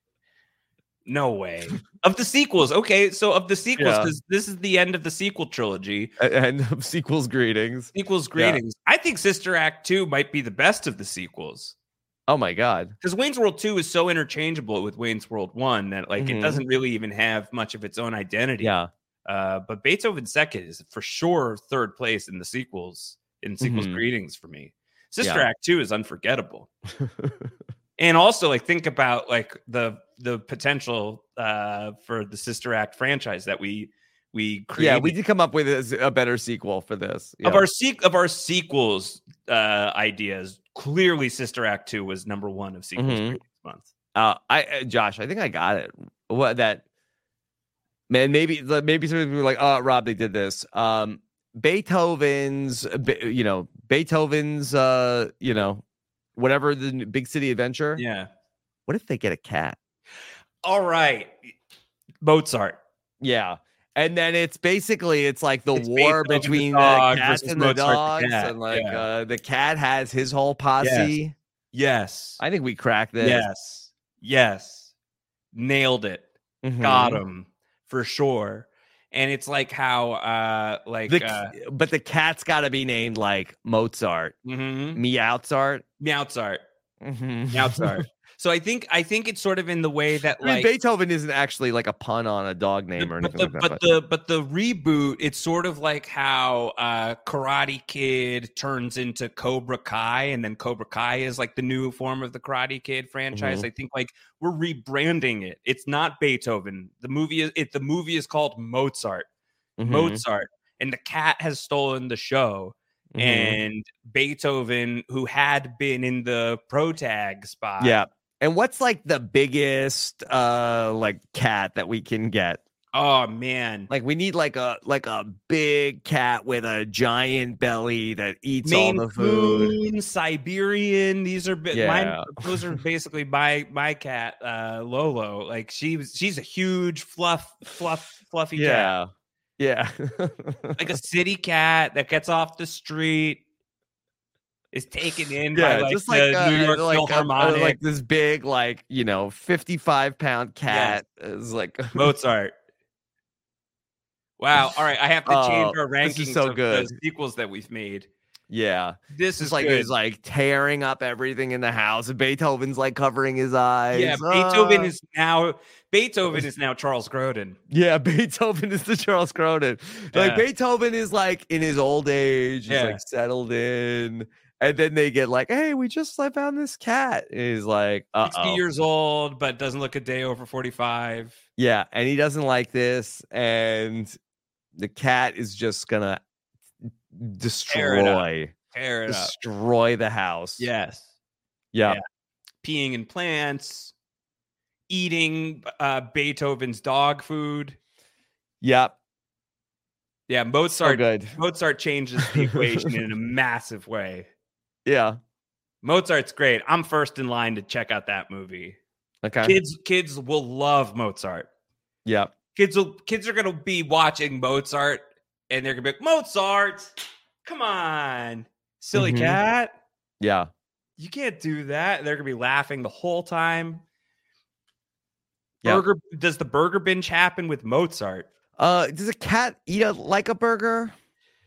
No way. Of the sequels, okay. So of the sequels, Yeah. because this is the end of the sequel trilogy. And sequels greetings. Sequels Yeah. greetings. I think Sister Act two might be the best of the sequels. Oh my God. Because Wayne's World two is so interchangeable with Wayne's World one that like Mhm. it doesn't really even have much of its own identity. Yeah. Uh, but Beethoven Second is for sure third place in the sequels, in sequels Mhm. greetings for me. Sister Yeah. Act two is unforgettable. And also like think about like the the potential uh for the Sister Act franchise that we we created. Yeah, we did come up with a, a better sequel for this. of Yeah. our se- of our sequels uh ideas. Clearly, Sister Act two was number one of sequels Mhm. greetings month. Uh, I uh, Josh, I think I got it. What that man? Maybe maybe some people were like, "Oh, Rob, they did this." Um, Beethoven's, Be- you know, Beethoven's, uh, you know, whatever the Big City Adventure. Yeah. What if they get a cat? All right. Mozart. Yeah, And then it's basically it's like the It's war Beethoven the between the, dog cats versus and the Mozart the dogs, cat, and like yeah. uh, the cat has his whole posse. Yes. I think we cracked this. Yes. Yes. Nailed it. Mhm. Got him for sure. And it's like how uh like The, uh but the cat's got to be named like Mozart, mhm. Meowzart. Meowzart. Mhm. Meowzart. So I think I think it's sort of in the way that I mean, like Beethoven isn't actually like a pun on a dog name the- or but anything the, like that. but But, the but the reboot, it's sort of like how uh Karate Kid turns into Cobra Kai, and then Cobra Kai is like the new form of the Karate Kid franchise. Mhm. I think like we're rebranding it. It's not Beethoven. The movie is it the movie is called Mozart. Mhm. Mozart, and the cat has stolen the show. Mhm. And Beethoven, who had been in the protag spot, yeah. And what's like the biggest uh like cat that we can get? oh man, Like we need like a like a big cat with a giant belly that eats Maine all the food. Coon, Siberian. These are bi- Yeah. mine. Those are basically my my cat, uh, Lolo. Like she was, she's a huge fluff, fluff, fluffy cat, Yeah. Yeah. like a city cat that gets off the street, is taken in yeah, by like just the like uh, New York like, uh, Philharmonic. like this big like, you know, fifty-five pound cat is like Mozart. Wow. All right. I have to change Oh, our this is rankings so of good. the sequels that we've made. yeah. This Just is like good. he's like tearing up everything in the house, and Beethoven's like covering his eyes. Yeah, Beethoven Ah. is now Beethoven is now Charles Grodin. Yeah, Beethoven is the Charles Grodin. Like Yeah. Beethoven is like in his old age, he's Yeah. like settled in, and then they get like, "Hey, we just I found this cat." And he's like, "Uh sixty oh." years old, but doesn't look a day over forty-five. Yeah, and he doesn't like this, and the cat is just gonna destroy, Tear it up. destroy the house. Yes. yeah, Yeah. Peeing in plants, eating uh, Beethoven's dog food. yep. Yeah, So Mozart. good. Mozart changes the equation in a massive way. Yeah. Mozart's great. I'm first in line to check out that movie. Okay. Kids, kids will love Mozart. Yep. Kids will, kids are gonna be watching Mozart, and they're gonna be like, Mozart, come on, silly Mhm. cat, Yeah. you can't do that. They're gonna be laughing the whole time. Yep. Burger, does the burger binge happen with Mozart? Uh, does a cat eat a, like a burger?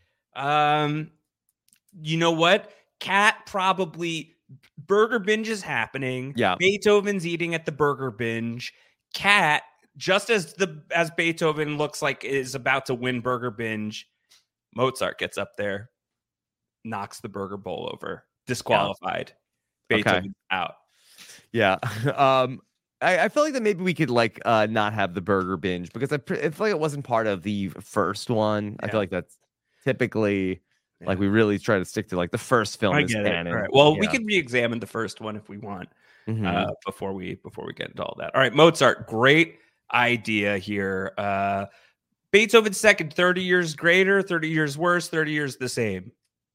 Um, you know what? Cat probably burger binge is happening. Yeah. Beethoven's eating at the burger binge. Cat, just as the as Beethoven looks like is about to win burger binge, Mozart gets up there, knocks the burger bowl over, disqualified. Okay. Beethoven's out. Yeah. Um, I, I feel like that maybe we could like uh not have the burger binge because I, pre- I feel like it wasn't part of the first one. I Yeah. feel like that's typically like Yeah. we really try to stick to like the first film I is get it. canon. All right. Well, we Yeah. can re-examine the first one if we want. Mhm. uh, before we before we get into all that. All right, Mozart, great idea here. Uh, Beethoven's second, thirty years greater, thirty years worse, thirty years the same.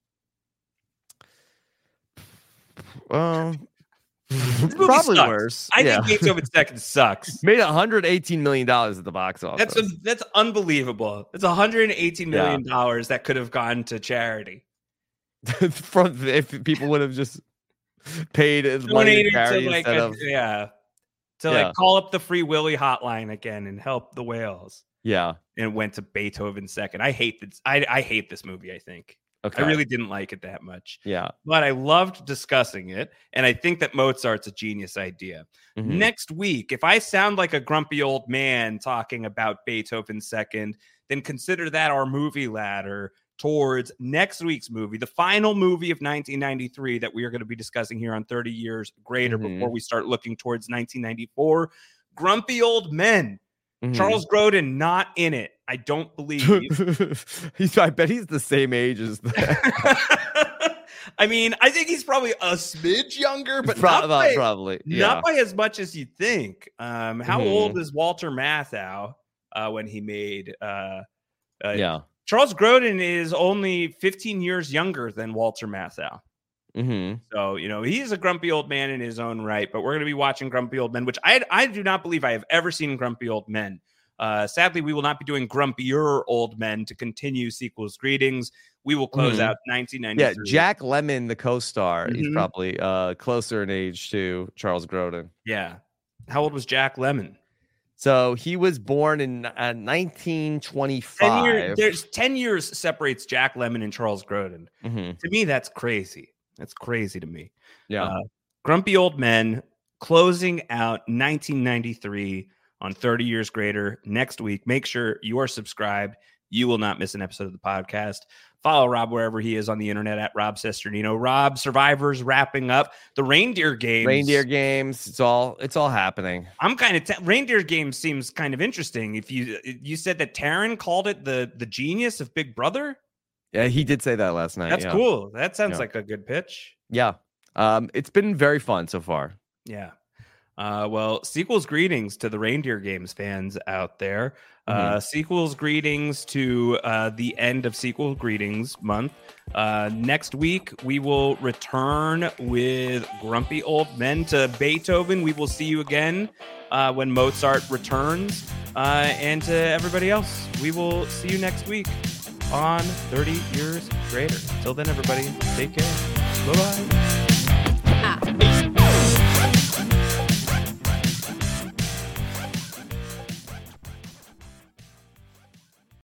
Well, movie probably sucks. worse. I yeah. think Beethoven's second sucks. Made one hundred eighteen million dollars at the box office. That's a, that's unbelievable. That's one hundred eighteen million dollars that could have gone to charity. From if people would have just paid money to Donated charity to like instead a, of yeah. To Yeah. like call up the Free Willy hotline again and help the whales. yeah. And it went to Beethoven second. I hate this. I, I hate this movie, I think. Okay. I really didn't like it that much. yeah. But I loved discussing it. And I think that Mozart's a genius idea. Mhm. Next week, if I sound like a grumpy old man talking about Beethoven second, then consider that our movie ladder towards next week's movie, the final movie of nineteen ninety-three that we are going to be discussing here on thirty years greater Mhm. before we start looking towards nineteen ninety-four. Grumpy Old Men. Mhm. Charles Grodin not in it. I don't believe. he's, I bet he's the same age as that. I mean, I think he's probably a smidge younger, but Pro- not, by, probably. Yeah. not by as much as you think. Um, how Mhm. old is Walter Matthau uh, when he made? Uh, uh, yeah. Charles Grodin is only fifteen years younger than Walter Matthau. hmm So, you know, he's a grumpy old man in his own right, but we're going to be watching Grumpy Old Men, which I, I do not believe I have ever seen Grumpy Old Men Uh, sadly, we will not be doing Grumpier Old Men to continue sequels greetings. We will close Mhm. out nineteen ninety-three. Yeah, Jack Lemmon, the co-star, he's Mhm. probably uh, closer in age to Charles Grodin. Yeah. How old was Jack Lemmon? So he was born in uh, nineteen ten twenty-five. years, there's ten years separates Jack Lemmon and Charles Grodin. Mhm. To me, that's crazy. That's crazy to me. Yeah. Uh, Grumpy Old Men closing out nineteen ninety-three on thirty Years Greater next week. Make sure you are subscribed. You will not miss an episode of the podcast. Follow Rob wherever he is on the internet at Rob Sesternino. Rob, Survivor's wrapping up. The Reindeer Games. Reindeer Games. It's all it's all happening. I'm kind of t- Reindeer Games seems kind of interesting. If you you said that Taryn called it the the genius of Big Brother. Yeah, he did say that last night. That's yeah. cool. That sounds Yeah. like a good pitch. Yeah. Um, it's been very fun so far. Yeah. Uh, well, sequels greetings to the Reindeer Games fans out there. Uh, sequels greetings to uh, the end of sequel greetings month. Uh, next week, we will return with Grumpy Old Men to Beethoven. We will see you again uh, when Mozart returns. Uh, and to everybody else, we will see you next week on thirty Years Greater. Till then, everybody, take care. Bye-bye. Ah.